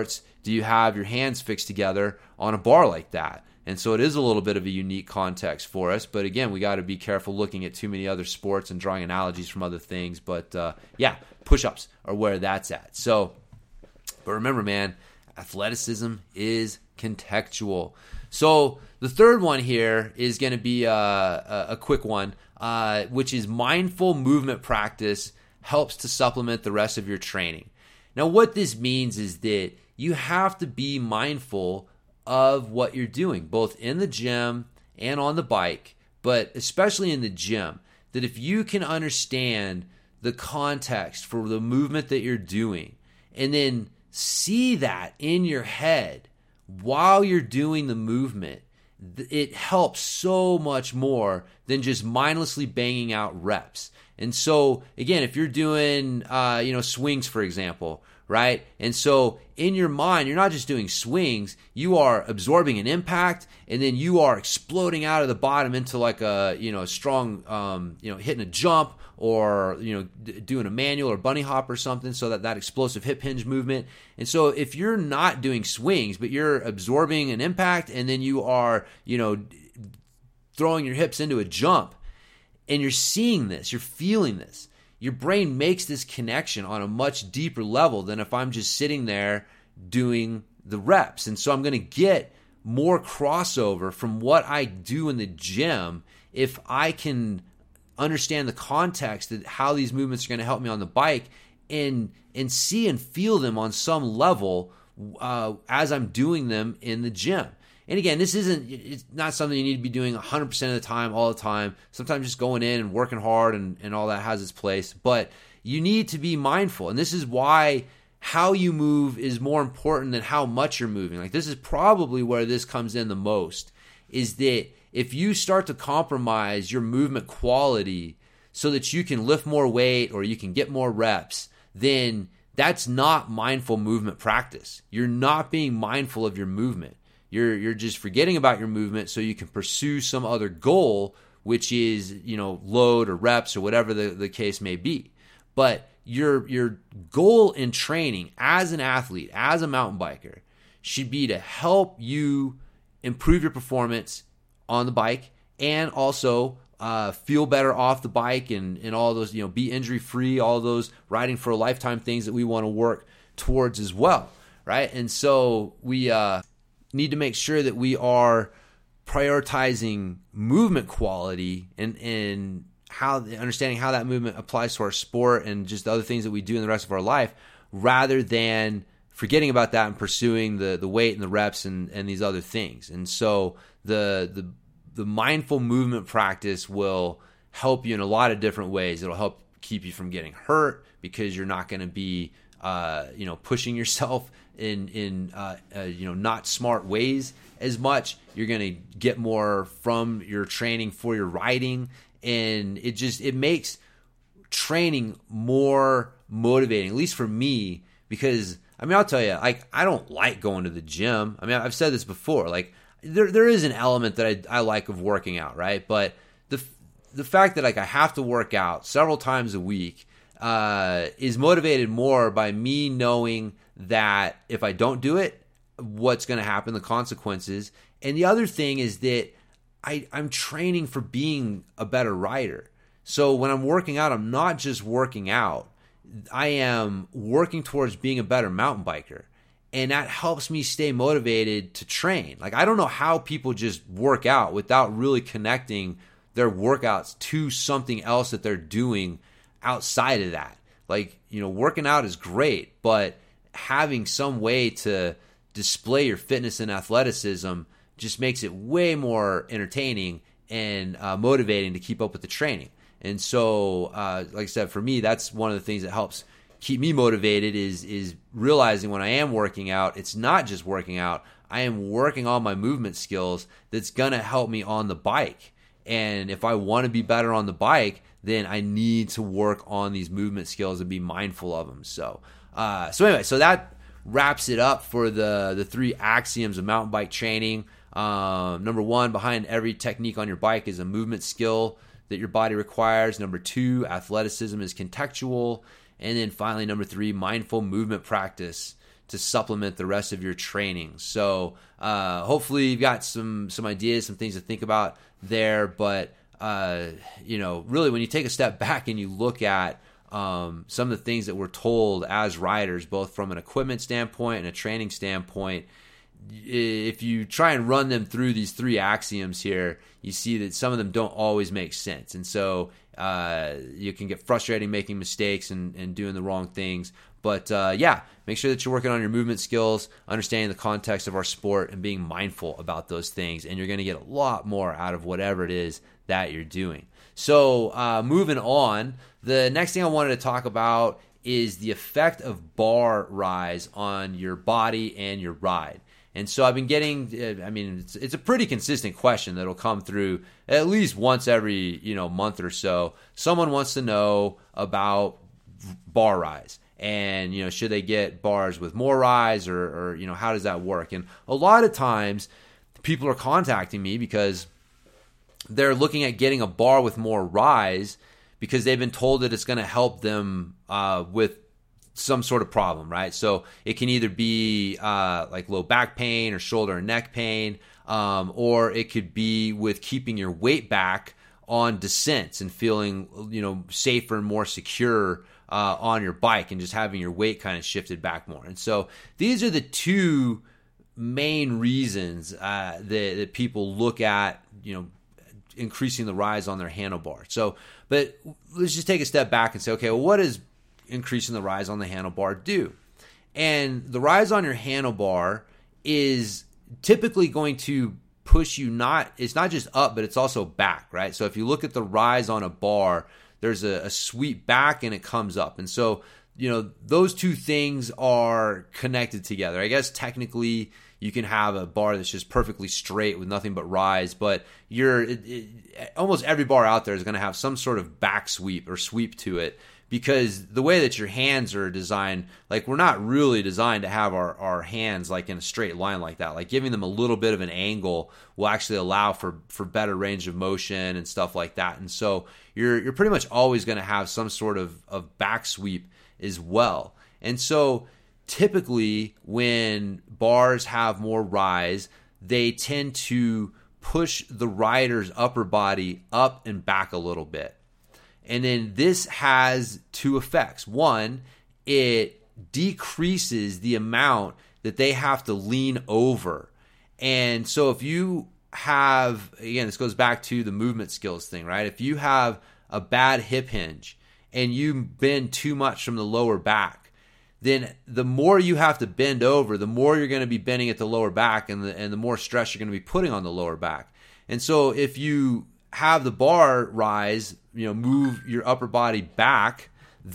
do you have your hands fixed together on a bar like that? And so it is a little bit of a unique context for us. But again, we got to be careful looking at too many other sports and drawing analogies from other things. But uh, yeah, push-ups are where that's at. So, but remember, man, athleticism is contextual. So the third one here is going to be a, a, a quick one, uh, which is mindful movement practice helps to supplement the rest of your training. Now, what this means is that you have to be mindful of what you're doing, both in the gym and on the bike, but especially in the gym, that if you can understand the context for the movement that you're doing and then see that in your head while you're doing the movement, it helps so much more than just mindlessly banging out reps. And so, again, if you're doing, uh, you know, swings, for example, right? And so in your mind, you're not just doing swings, you are absorbing an impact, and then you are exploding out of the bottom into like a, you know, a strong, um, you know, hitting a jump or, you know, d- doing a manual or bunny hop or something, so that that explosive hip hinge movement. And so if you're not doing swings, but you're absorbing an impact and then you are, you know, throwing your hips into a jump, and you're seeing this, you're feeling this, your brain makes this connection on a much deeper level than if I'm just sitting there doing the reps. And so I'm going to get more crossover from what I do in the gym if I can understand the context of how these movements are going to help me on the bike and and see and feel them on some level uh, as I'm doing them in the gym. And again, this isn't, it's not something you need to be doing one hundred percent of the time, all the time. Sometimes just going in and working hard and, and all that has its place. But you need to be mindful. And this is why how you move is more important than how much you're moving. Like, this is probably where this comes in the most, is that if you start to compromise your movement quality so that you can lift more weight or you can get more reps, then that's not mindful movement practice. You're not being mindful of your movement. You're you're just forgetting about your movement so you can pursue some other goal, which is, you know, load or reps or whatever the, the case may be. But your your goal in training as an athlete, as a mountain biker, should be to help you improve your performance on the bike and also uh, feel better off the bike and, and all those, you know, be injury free, all those riding for a lifetime things that we want to work towards as well, right? And so we uh, need to make sure that we are prioritizing movement quality and, and how understanding how that movement applies to our sport and just the other things that we do in the rest of our life, rather than forgetting about that and pursuing the the weight and the reps and, and these other things. And so the the the mindful movement practice will help you in a lot of different ways. It'll help keep you from getting hurt because you're not going to be uh, you know pushing yourself in in uh, uh, you know not smart ways as much. You're going to get more from your training for your riding, and it just it makes training more motivating, at least for me, because I mean, I'll tell you, like, I don't like going to the gym. I mean, I've said this before. Like, there there is an element that I, I like of working out, right? But the the fact that like I have to work out several times a week uh, is motivated more by me knowing that if I don't do it, what's going to happen, the consequences. And the other thing is that I, I'm training for being a better rider. So when I'm working out, I'm not just working out. I am working towards being a better mountain biker, and that helps me stay motivated to train. Like, I don't know how people just work out without really connecting their workouts to something else that they're doing outside of that. Like, you know, working out is great, but having some way to display your fitness and athleticism just makes it way more entertaining and uh, motivating to keep up with the training. And so, uh, like I said, for me, that's one of the things that helps keep me motivated is is realizing when I am working out, it's not just working out. I am working on my movement skills that's going to help me on the bike. And if I want to be better on the bike, then I need to work on these movement skills and be mindful of them. So, uh, so anyway, so that wraps it up for the, the three axioms of mountain bike training. Um, number one, behind every technique on your bike is a movement skill that your body requires. Number two, athleticism is contextual. And then finally, number three, mindful movement practice to supplement the rest of your training. So uh, hopefully you've got some some ideas, some things to think about there. But uh, you know, really, when you take a step back and you look at um, some of the things that we're told as riders, both from an equipment standpoint and a training standpoint, if you try and run them through these three axioms here, you see that some of them don't always make sense. And so uh, you can get frustrated making mistakes and, and doing the wrong things. But uh, yeah, make sure that you're working on your movement skills, understanding the context of our sport, and being mindful about those things. And you're going to get a lot more out of whatever it is that you're doing. So uh, moving on, the next thing I wanted to talk about is the effect of bar rise on your body and your ride. And so I've been getting, I mean, it's, it's a pretty consistent question that'll come through at least once every, you know, month or so. Someone wants to know about bar rise and, you know, should they get bars with more rise or, or, you know, how does that work? And a lot of times people are contacting me because they're looking at getting a bar with more rise because they've been told that it's going to help them uh, with some sort of problem, right? So it can either be uh, like low back pain or shoulder and neck pain, um, or it could be with keeping your weight back on descents and feeling, you know, safer and more secure uh, on your bike and just having your weight kind of shifted back more. And so these are the two main reasons uh, that, that people look at, you know, increasing the rise on their handlebar. So, but let's just take a step back and say, okay, well, what is increasing the rise on the handlebar do? And the rise on your handlebar is typically going to push you not, it's not just up, but it's also back, right? So if you look at the rise on a bar, there's a, a sweep back and it comes up. And so, you know, those two things are connected together. I guess technically you can have a bar that's just perfectly straight with nothing but rise, but you're it, it, almost every bar out there is going to have some sort of back sweep or sweep to it, because the way that your hands are designed, like we're not really designed to have our, our hands like in a straight line like that. Like giving them a little bit of an angle will actually allow for, for better range of motion and stuff like that. And so you're you're pretty much always going to have some sort of, of back sweep as well. And so typically when bars have more rise, they tend to push the rider's upper body up and back a little bit. And then this has two effects. One, it decreases the amount that they have to lean over. And so if you have, again, this goes back to the movement skills thing, right? If you have a bad hip hinge and you bend too much from the lower back, then the more you have to bend over, the more you're going to be bending at the lower back, and the, and the more stress you're going to be putting on the lower back. And so if you have the bar rise, you know, move your upper body back,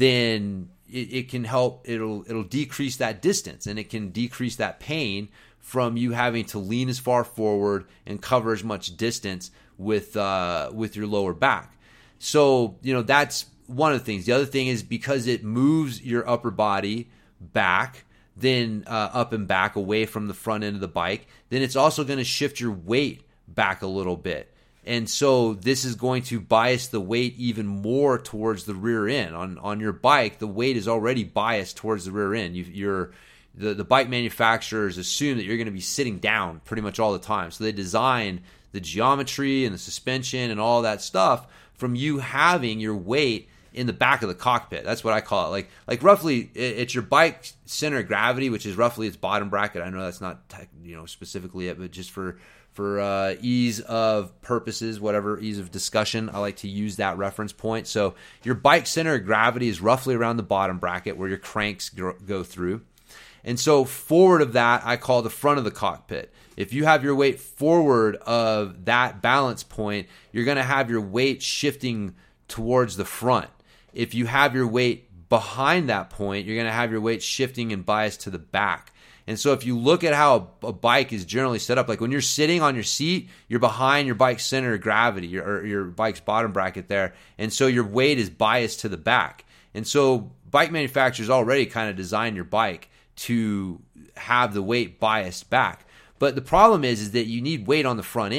then it, it can help, it'll it'll decrease that distance, and it can decrease that pain from you having to lean as far forward and cover as much distance with uh, with your lower back. So, you know, that's one of the things. The other thing is because it moves your upper body back, then uh, up and back away from the front end of the bike, then it's also going to shift your weight back a little bit. And so this is going to bias the weight even more towards the rear end. On on your bike, the weight is already biased towards the rear end. You, you're the, the bike manufacturers assume that you're going to be sitting down pretty much all the time. So they design the geometry and the suspension and all that stuff from you having your weight in the back of the cockpit. That's what I call it. Like like roughly, it's your bike center of gravity, which is roughly its bottom bracket. I know that's not tech, you know specifically it, but just for for uh, ease of purposes, whatever ease of discussion, I like to use that reference point. So your bike center of gravity is roughly around the bottom bracket where your cranks go, go through. And so forward of that, I call the front of the cockpit. If you have your weight forward of that balance point, you're going to have your weight shifting towards the front. If you have your weight behind that point, you're going to have your weight shifting and biased to the back. And so if you look at how a bike is generally set up, like when you're sitting on your seat, you're behind your bike's center of gravity, your, or your bike's bottom bracket there. And so your weight is biased to the back. And so bike manufacturers already kind of design your bike to have the weight biased back. But the problem is, is that you need weight on the front end.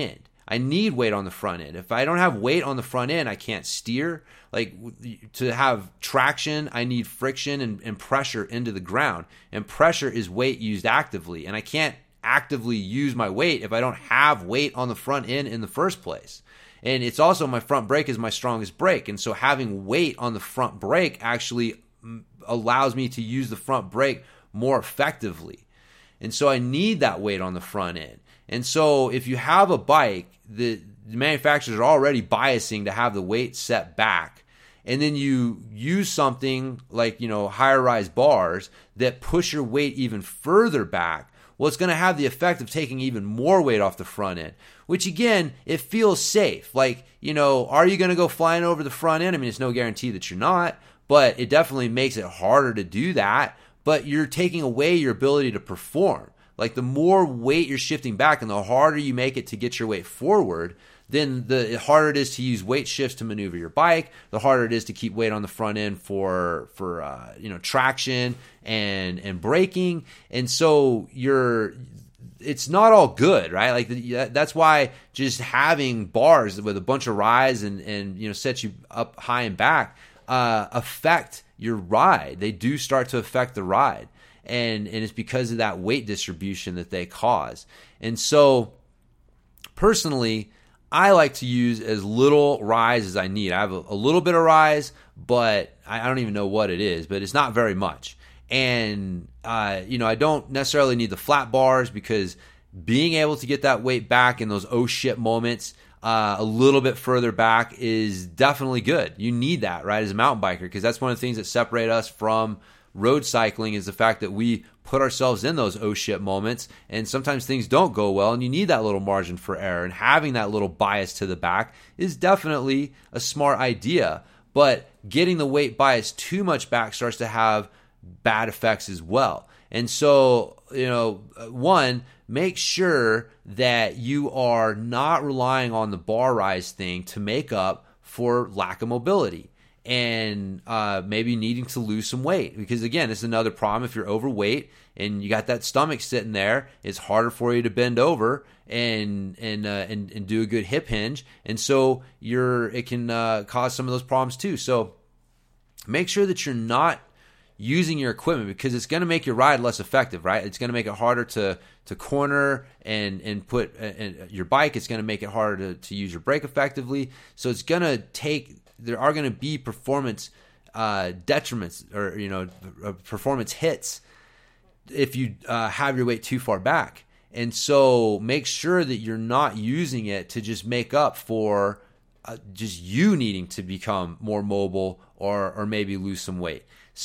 I need weight on the front end. If I don't have weight on the front end, I can't steer. Like, to have traction, I need friction and, and pressure into the ground. And pressure is weight used actively. And I can't actively use my weight if I don't have weight on the front end in the first place. And it's also, my front brake is my strongest brake. And so having weight on the front brake actually allows me to use the front brake more effectively. And so I need that weight on the front end. And so if you have a bike, the, the manufacturers are already biasing to have the weight set back. And then you use something like, you know, higher rise bars that push your weight even further back. Well, it's going to have the effect of taking even more weight off the front end, which again, it feels safe. Like, you know, are you going to go flying over the front end? I mean, it's no guarantee that you're not, but it definitely makes it harder to do that. But you're taking away your ability to perform. Like, the more weight you're shifting back and the harder you make it to get your weight forward, then the harder it is to use weight shifts to maneuver your bike, the harder it is to keep weight on the front end for for uh, you know, traction and and braking. And so you're it's not all good, right? Like, that's why just having bars with a bunch of rise and and you know, set you up high and back uh, affect your ride. They do start to affect the ride. And and it's because of that weight distribution that they cause. And so personally, I like to use as little rise as I need. I have a, a little bit of rise, but I, I don't even know what it is, but it's not very much. And, uh, you know, I don't necessarily need the flat bars, because being able to get that weight back in those oh shit moments uh, a little bit further back is definitely good. You need that, right, as a mountain biker, because that's one of the things that separate us from road cycling, is the fact that we put ourselves in those oh shit moments, and sometimes things don't go well, and you need that little margin for error. And having that little bias to the back is definitely a smart idea. But getting the weight bias too much back starts to have bad effects as well. And so, you know, one, make sure that you are not relying on the bar rise thing to make up for lack of mobility. And uh, maybe needing to lose some weight, because again, it's another problem. If you're overweight and you got that stomach sitting there, it's harder for you to bend over and and uh, and, and do a good hip hinge, and so you're it can uh, cause some of those problems too. So make sure that you're not using your equipment, because it's going to make your ride less effective, right? It's going to make it harder to to corner and and put uh, your bike. It's going to make it harder to, to use your brake effectively. So it's going to take. There are going to be performance uh, detriments, or you know, performance hits if you uh, have your weight too far back. And so make sure that you're not using it to just make up for uh, just you needing to become more mobile, or or maybe lose some weight.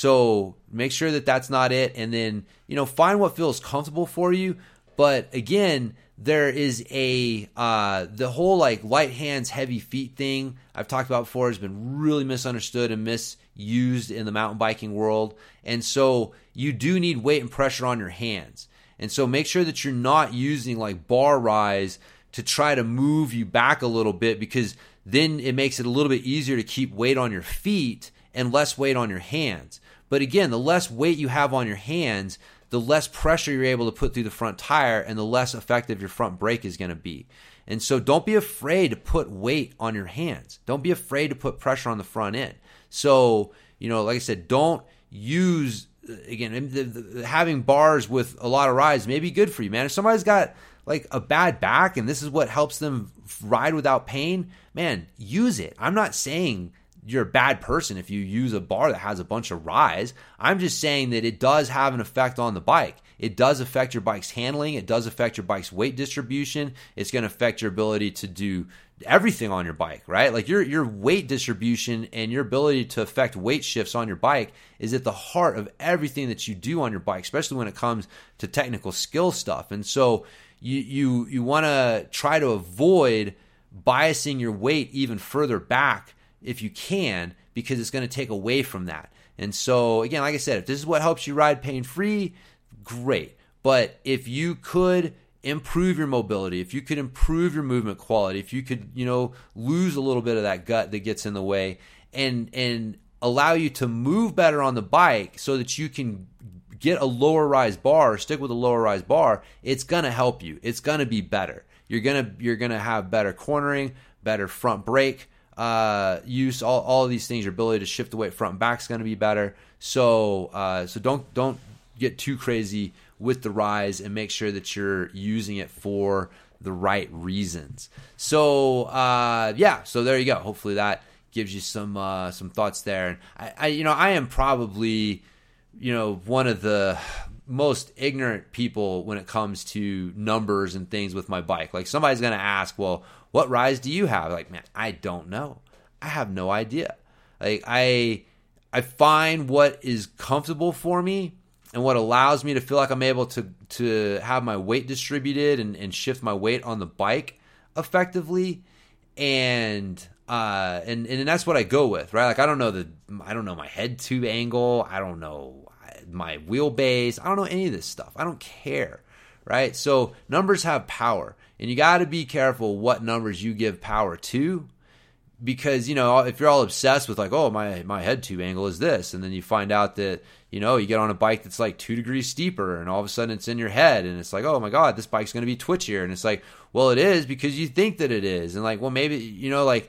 So make sure that that's not it, and then, you know, find what feels comfortable for you. But again, there is a uh, the whole like light hands, heavy feet thing I've talked about before has been really misunderstood and misused in the mountain biking world. And so you do need weight and pressure on your hands. And so make sure that you're not using like bar rise to try to move you back a little bit, because then it makes it a little bit easier to keep weight on your feet and less weight on your hands. But again, the less weight you have on your hands, the less pressure you're able to put through the front tire, and the less effective your front brake is going to be. And so don't be afraid to put weight on your hands. Don't be afraid to put pressure on the front end. So, you know, like I said, don't use, again, the, the, having bars with a lot of rise may be good for you, man. If somebody's got like a bad back and this is what helps them ride without pain, man, use it. I'm not saying you're a bad person if you use a bar that has a bunch of rise. I'm just saying that it does have an effect on the bike. It does affect your bike's handling. It does affect your bike's weight distribution. It's going to affect your ability to do everything on your bike, right? Like your your weight distribution and your ability to affect weight shifts on your bike is at the heart of everything that you do on your bike, especially when it comes to technical skill stuff. And so you you you want to try to avoid biasing your weight even further back if you can, because it's going to take away from that. And so again, like I said, if this is what helps you ride pain-free, great. But if you could improve your mobility, if you could improve your movement quality, if you could, you know, lose a little bit of that gut that gets in the way, and and allow you to move better on the bike so that you can get a lower rise bar, or stick with a lower rise bar, it's gonna help you. It's gonna be better. You're gonna you're gonna have better cornering, better front brake uh, use. All all of these things, your ability to shift the weight front and back is gonna be better. So uh, so don't don't get too crazy with the rise, and make sure that you're using it for the right reasons. So uh, yeah, so there you go. Hopefully that gives you some uh, some thoughts there. And I, I you know I am probably you know one of the most ignorant people when it comes to numbers and things with my bike. Like, somebody's gonna ask, well, what rise do you have? Like, man, I don't know. I have no idea. Like, I I find what is comfortable for me and what allows me to feel like I'm able to to have my weight distributed and, and shift my weight on the bike effectively, and uh, and and that's what I go with, right? Like, I don't know the I don't know my head tube angle, I don't know my wheelbase, I don't know any of this stuff. I don't care, right? So numbers have power, and you got to be careful what numbers you give power to. Because, you know, if you're all obsessed with like, oh, my, my head tube angle is this, and then you find out that, you know, you get on a bike that's like two degrees steeper, and all of a sudden it's in your head, and it's like, oh my God, this bike's going to be twitchier. And it's like, well, it is because you think that it is. And like, well, maybe, you know, like,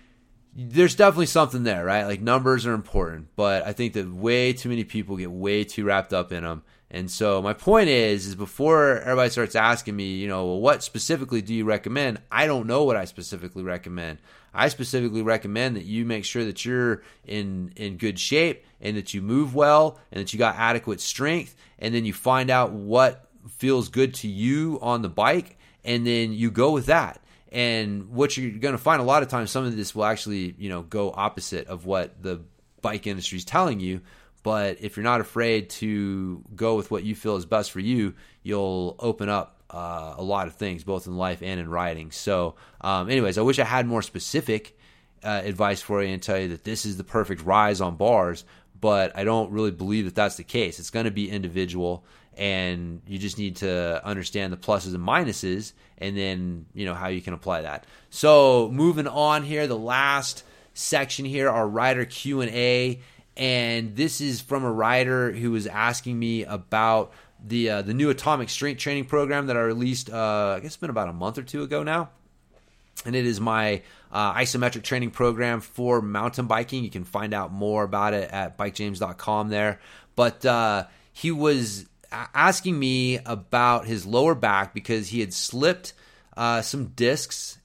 there's definitely something there, right? Like, numbers are important, but I think that way too many people get way too wrapped up in them. And so my point is, is before everybody starts asking me, you know, well, what specifically do you recommend? I don't know what I specifically recommend. I specifically recommend that you make sure that you're in, in good shape, and that you move well, and that you got adequate strength, and then you find out what feels good to you on the bike, and then you go with that. And what you're going to find a lot of times, some of this will actually, you know, go opposite of what the bike industry is telling you. But if you're not afraid to go with what you feel is best for you, you'll open up uh, a lot of things, both in life and in riding. So um, anyways, I wish I had more specific uh, advice for you and tell you that this is the perfect rise on bars, but I don't really believe that that's the case. It's going to be individual, and you just need to understand the pluses and minuses, and then, you know, how you can apply that. So moving on here, the last section here, our rider Q and A. And this is from a rider who was asking me about the uh, the new Atomic Strength Training program that I released, uh, I guess it's been about a month or two ago now. And it is my uh, isometric training program for mountain biking. You can find out more about it at bike james dot com there. But uh, he was asking me about his lower back because he had slipped uh, some discs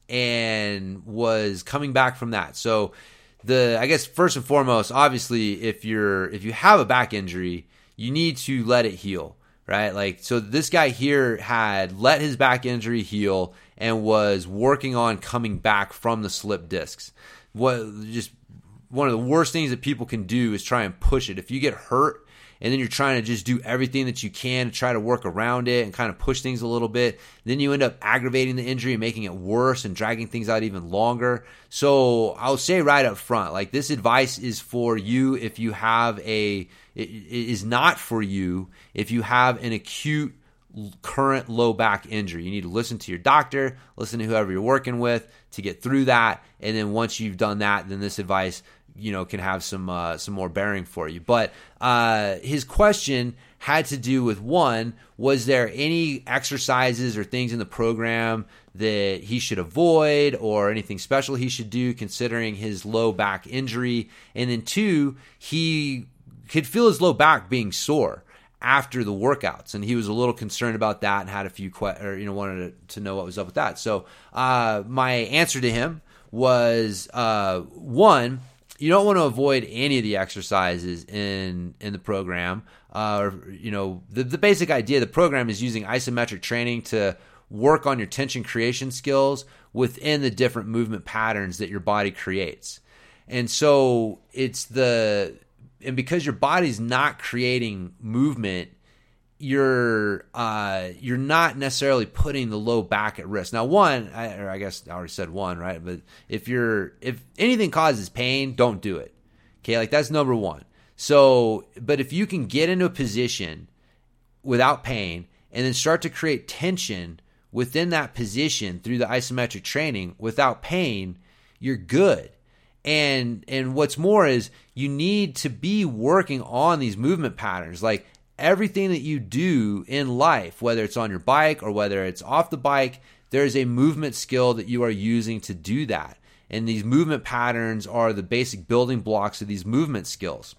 and was coming back from that. So The I guess first and foremost, obviously, if you're if you have a back injury, you need to let it heal, right? Like, so this guy here had let his back injury heal and was working on coming back from the slip discs. What just one of the worst things that people can do is try and push it. If you get hurt and then you're trying to just do everything that you can to try to work around it and kind of push things a little bit, then you end up aggravating the injury and making it worse and dragging things out even longer. So I'll say right up front, like, this advice is for you if you have a, it, it is not for you if you have an acute current low back injury. You need to listen to your doctor, listen to whoever you're working with to get through that. And then once you've done that, then this advice, you know, can have some uh, some more bearing for you. But uh, his question had to do with, one, was there any exercises or things in the program that he should avoid or anything special he should do considering his low back injury? And then two, he could feel his low back being sore after the workouts, and he was a little concerned about that and had a few que- or you know wanted to, to know what was up with that. So uh, my answer to him was uh, one, you don't want to avoid any of the exercises in in the program. Uh, or, you know, the, the basic idea of the program is using isometric training to work on your tension creation skills within the different movement patterns that your body creates. And so it's the and because your body's not creating movement, you're uh, you're not necessarily putting the low back at risk. Now, one, I, or I guess I already said one, right? But if you're if anything causes pain, don't do it. Okay, like, that's number one. So, but if you can get into a position without pain and then start to create tension within that position through the isometric training without pain, you're good. And and what's more is you need to be working on these movement patterns. Like, everything that you do in life, whether it's on your bike or whether it's off the bike, there's a movement skill that you are using to do that. And these movement patterns are the basic building blocks of these movement skills.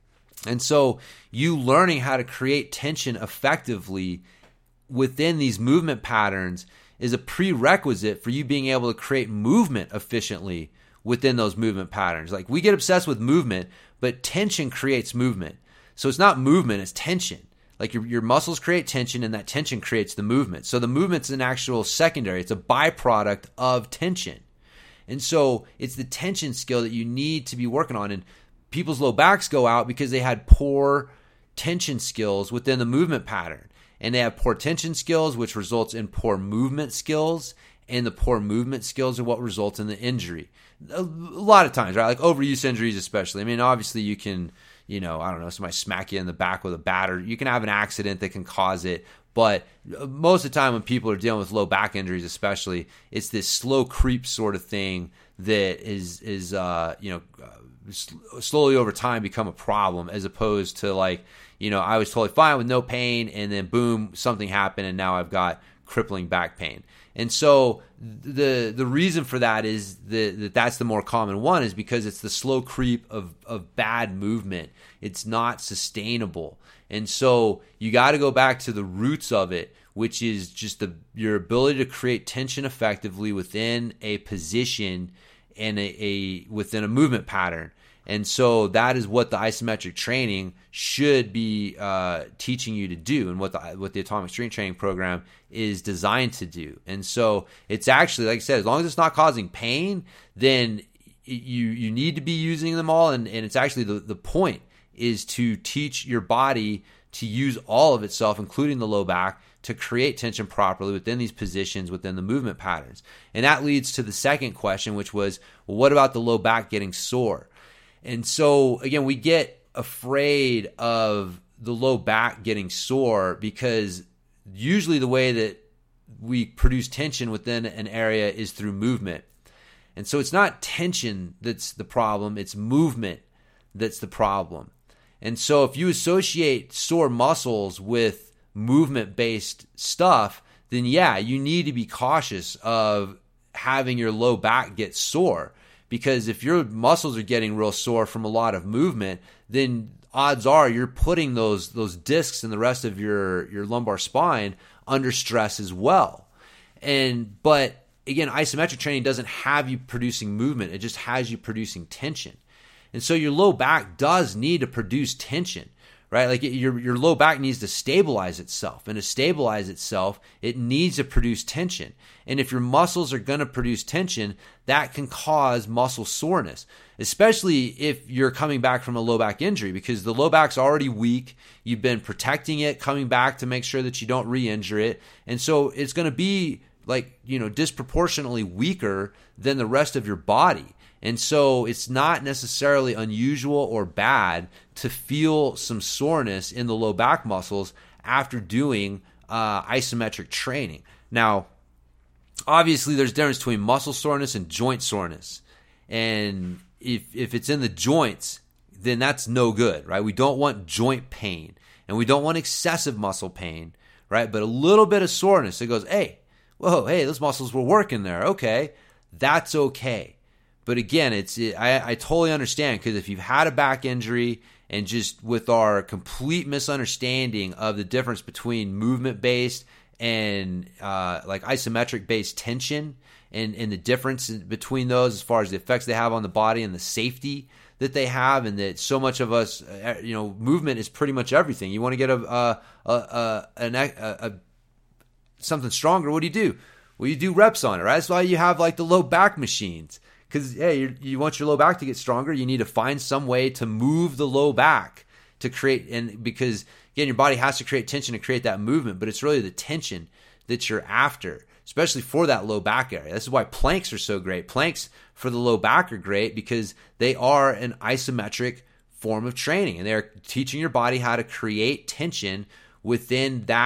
And so you learning how to create tension effectively within these movement patterns is a prerequisite for you being able to create movement efficiently within those movement patterns. Like, we get obsessed with movement, but tension creates movement. So it's not movement, it's tension. Like, your, your muscles create tension, and that tension creates the movement. So the movement's an actual secondary. It's a byproduct of tension. And so it's the tension skill that you need to be working on. And people's low backs go out because they had poor tension skills within the movement pattern. And they have poor tension skills, which results in poor movement skills. And the poor movement skills are what results in the injury. A lot of times, right? Like overuse injuries especially. I mean, obviously you can, you know, I don't know, somebody smack you in the back with a bat, or you can have an accident that can cause it. But most of the time when people are dealing with low back injuries especially, it's this slow creep sort of thing that is, is uh, you know, uh, slowly over time become a problem, as opposed to like, you know, I was totally fine with no pain, and then boom, something happened, and now I've got crippling back pain. And so the the reason for that is that, that that's the more common one, is because it's the slow creep of, of bad movement. It's not sustainable. And so you got to go back to the roots of it, which is just the your ability to create tension effectively within a position and a, a within a movement pattern. And so that is what the isometric training should be uh, teaching you to do, and what the what the Atomic Strength Training Program is designed to do. And so it's actually, like I said, as long as it's not causing pain, then you you need to be using them all. And, and it's actually the, the point is to teach your body to use all of itself, including the low back, to create tension properly within these positions, within the movement patterns. And that leads to the second question, which was, well, what about the low back getting sore? And so, again, we get afraid of the low back getting sore because usually the way that we produce tension within an area is through movement. And so it's not tension that's the problem, it's movement that's the problem. And so if you associate sore muscles with movement-based stuff, then yeah, you need to be cautious of having your low back get sore. Because if your muscles are getting real sore from a lot of movement, then odds are you're putting those those discs and the rest of your, your lumbar spine under stress as well. And but again, isometric training doesn't have you producing movement. It just has you producing tension. And so your low back does need to produce tension, right? Like your your low back needs to stabilize itself. And to stabilize itself, it needs to produce tension. And if your muscles are going to produce tension, that can cause muscle soreness, especially if you're coming back from a low back injury, because the low back's already weak. You've been protecting it, coming back to make sure that you don't re-injure it. And so it's going to be like, you know, disproportionately weaker than the rest of your body. And so it's not necessarily unusual or bad to feel some soreness in the low back muscles after doing uh, isometric training. Now, obviously, there's a difference between muscle soreness and joint soreness. And if if it's in the joints, then that's no good, right? We don't want joint pain, and we don't want excessive muscle pain, right? But a little bit of soreness, it goes, hey, whoa, hey, those muscles were working there. Okay, that's okay. But again, it's it, I, I totally understand, because if you've had a back injury, and just with our complete misunderstanding of the difference between movement-based and uh, like isometric-based tension, and, and the difference between those as far as the effects they have on the body and the safety that they have, and that so much of us, you know, movement is pretty much everything. You want to get a, a, a, a, an, a, a something stronger, what do you do? Well, you do reps on it, right? That's why you have like the low back machines. Because, hey, you you want your low back to get stronger, you need to find some way to move the low back to create, and because, again, your body has to create tension to create that movement, but it's really the tension that you're after, especially for that low back area. This is why planks are so great. Planks for the low back are great because they are an isometric form of training, and they're teaching your body how to create tension within that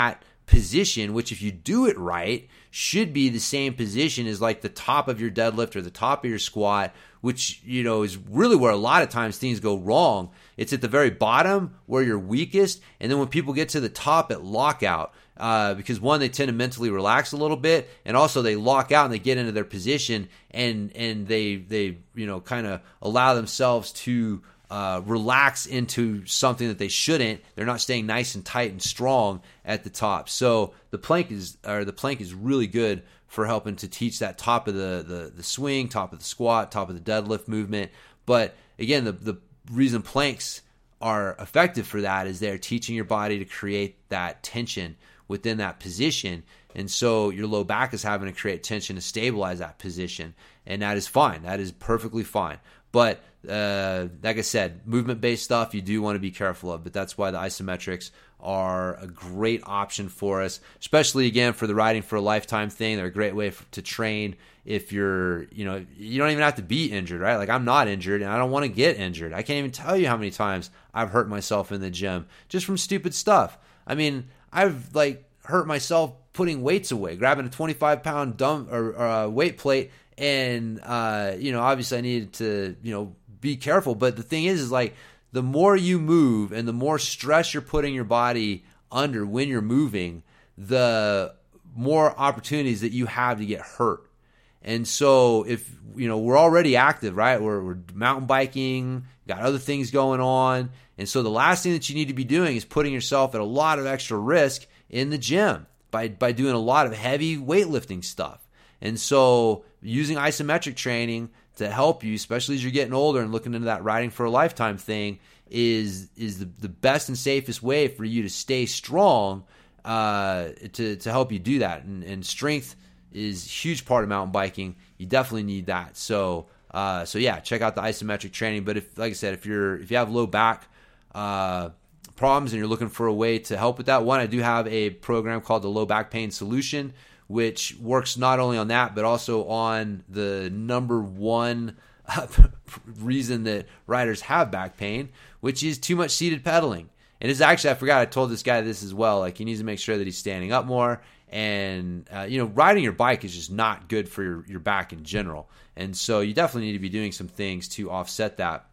position, which if you do it right, should be the same position as like the top of your deadlift or the top of your squat, which, you know, is really where a lot of times things go wrong. It's at the very bottom where you're weakest. And then when people get to the top at lockout, uh, because one, they tend to mentally relax a little bit, and also they lock out and they get into their position, and, and they, they, you know, kind of allow themselves to Uh, relax into something that they shouldn't. They're not staying nice and tight and strong at the top. So the plank is, or the plank is really good for helping to teach that top of the, the, the swing, top of the squat, top of the deadlift movement. But again, the, the reason planks are effective for that is they're teaching your body to create that tension within that position. And so your low back is having to create tension to stabilize that position. And that is fine. That is perfectly fine. But uh, like I said, movement-based stuff you do want to be careful of. But that's why the isometrics are a great option for us, especially, again, for the Riding for a Lifetime thing. They're a great way for, to train if you're, you know, you don't even have to be injured, right? Like, I'm not injured, and I don't want to get injured. I can't even tell you how many times I've hurt myself in the gym just from stupid stuff. I mean, I've, like, hurt myself putting weights away, grabbing a twenty-five pound dumb or, or uh, weight plate. And, uh, you know, obviously I needed to, you know, be careful. But the thing is, is like the more you move and the more stress you're putting your body under when you're moving, the more opportunities that you have to get hurt. And so if, you know, we're already active, right? We're, we're mountain biking, got other things going on. And so the last thing that you need to be doing is putting yourself at a lot of extra risk in the gym by, by doing a lot of heavy weightlifting stuff. And so using isometric training to help you, especially as you're getting older and looking into that Riding for a Lifetime thing, is is the, the best and safest way for you to stay strong, uh, to, to help you do that. And, and strength is a huge part of mountain biking. You definitely need that. So uh, so yeah, check out the isometric training. But if, like I said, if you're if you have low back uh, problems and you're looking for a way to help with that, one, I do have a program called the Low Back Pain Solution, which works not only on that, but also on the number one reason that riders have back pain, which is too much seated pedaling. And it's actually, I forgot, I told this guy this as well. Like, he needs to make sure that he's standing up more. And, uh, you know, riding your bike is just not good for your, your back in general. And so you definitely need to be doing some things to offset that.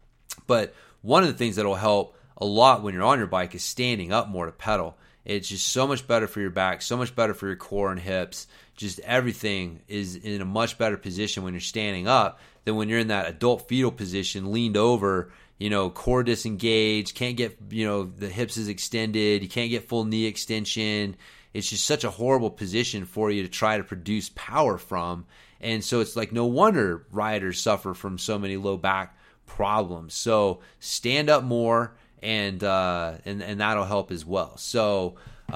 But one of the things that will help a lot when you're on your bike is standing up more to pedal. It's just so much better for your back, so much better for your core and hips. Just everything is in a much better position when you're standing up than when you're in that adult fetal position, leaned over, you know, core disengaged, can't get, you know, the hips is extended, you can't get full knee extension. It's just such a horrible position for you to try to produce power from. And so it's like no wonder riders suffer from so many low back problems. So stand up more. And, uh, and and that'll help as well. So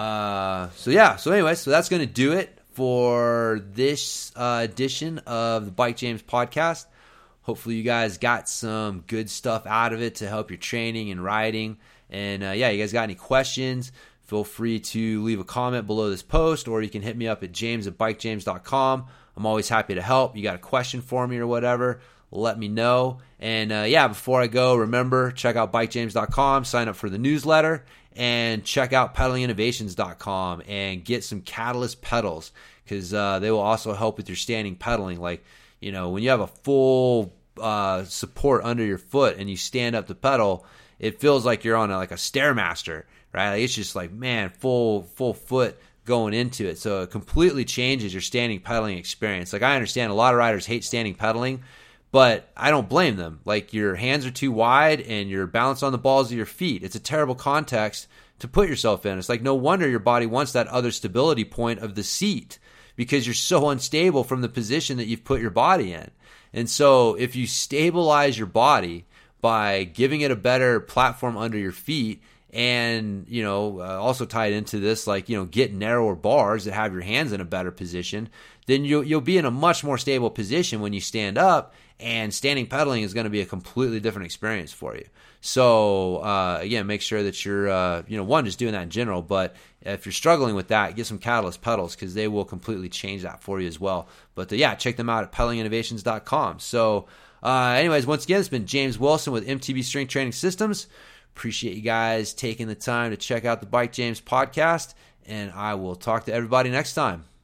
uh, so yeah. So anyway, so that's going to do it for this uh, edition of the Bike James podcast. Hopefully you guys got some good stuff out of it to help your training and riding. And uh, yeah, you guys got any questions, feel free to leave a comment below this post, or you can hit me up at james at bike james dot com. I'm always happy to help. You got a question for me or whatever, let me know. And uh, yeah, before I go, remember, check out bike james dot com, sign up for the newsletter, and check out pedaling innovations dot com and get some Catalyst pedals, because uh, they will also help with your standing pedaling. Like, you know, when you have a full uh, support under your foot and you stand up to pedal, it feels like you're on a, like a Stairmaster, right? Like, it's just like, man, full full foot going into it. So it completely changes your standing pedaling experience. Like, I understand a lot of riders hate standing pedaling, but I don't blame them. Like, your hands are too wide and you're balanced on the balls of your feet. It's a terrible context to put yourself in. It's like, no wonder your body wants that other stability point of the seat, because you're so unstable from the position that you've put your body in. And so if you stabilize your body by giving it a better platform under your feet, and, you know, uh, also tied into this, like, you know, get narrower bars that have your hands in a better position, then you'll, you'll be in a much more stable position when you stand up, and standing pedaling is going to be a completely different experience for you. So, uh, again, make sure that you're, uh, you know, one, just doing that in general, but if you're struggling with that, get some Catalyst pedals, because they will completely change that for you as well. But uh, yeah, check them out at pedaling innovations dot com. So, uh, anyways, once again, it's been James Wilson with M T B Strength Training Systems. Appreciate you guys taking the time to check out the Bike James podcast. and I will talk to everybody next time.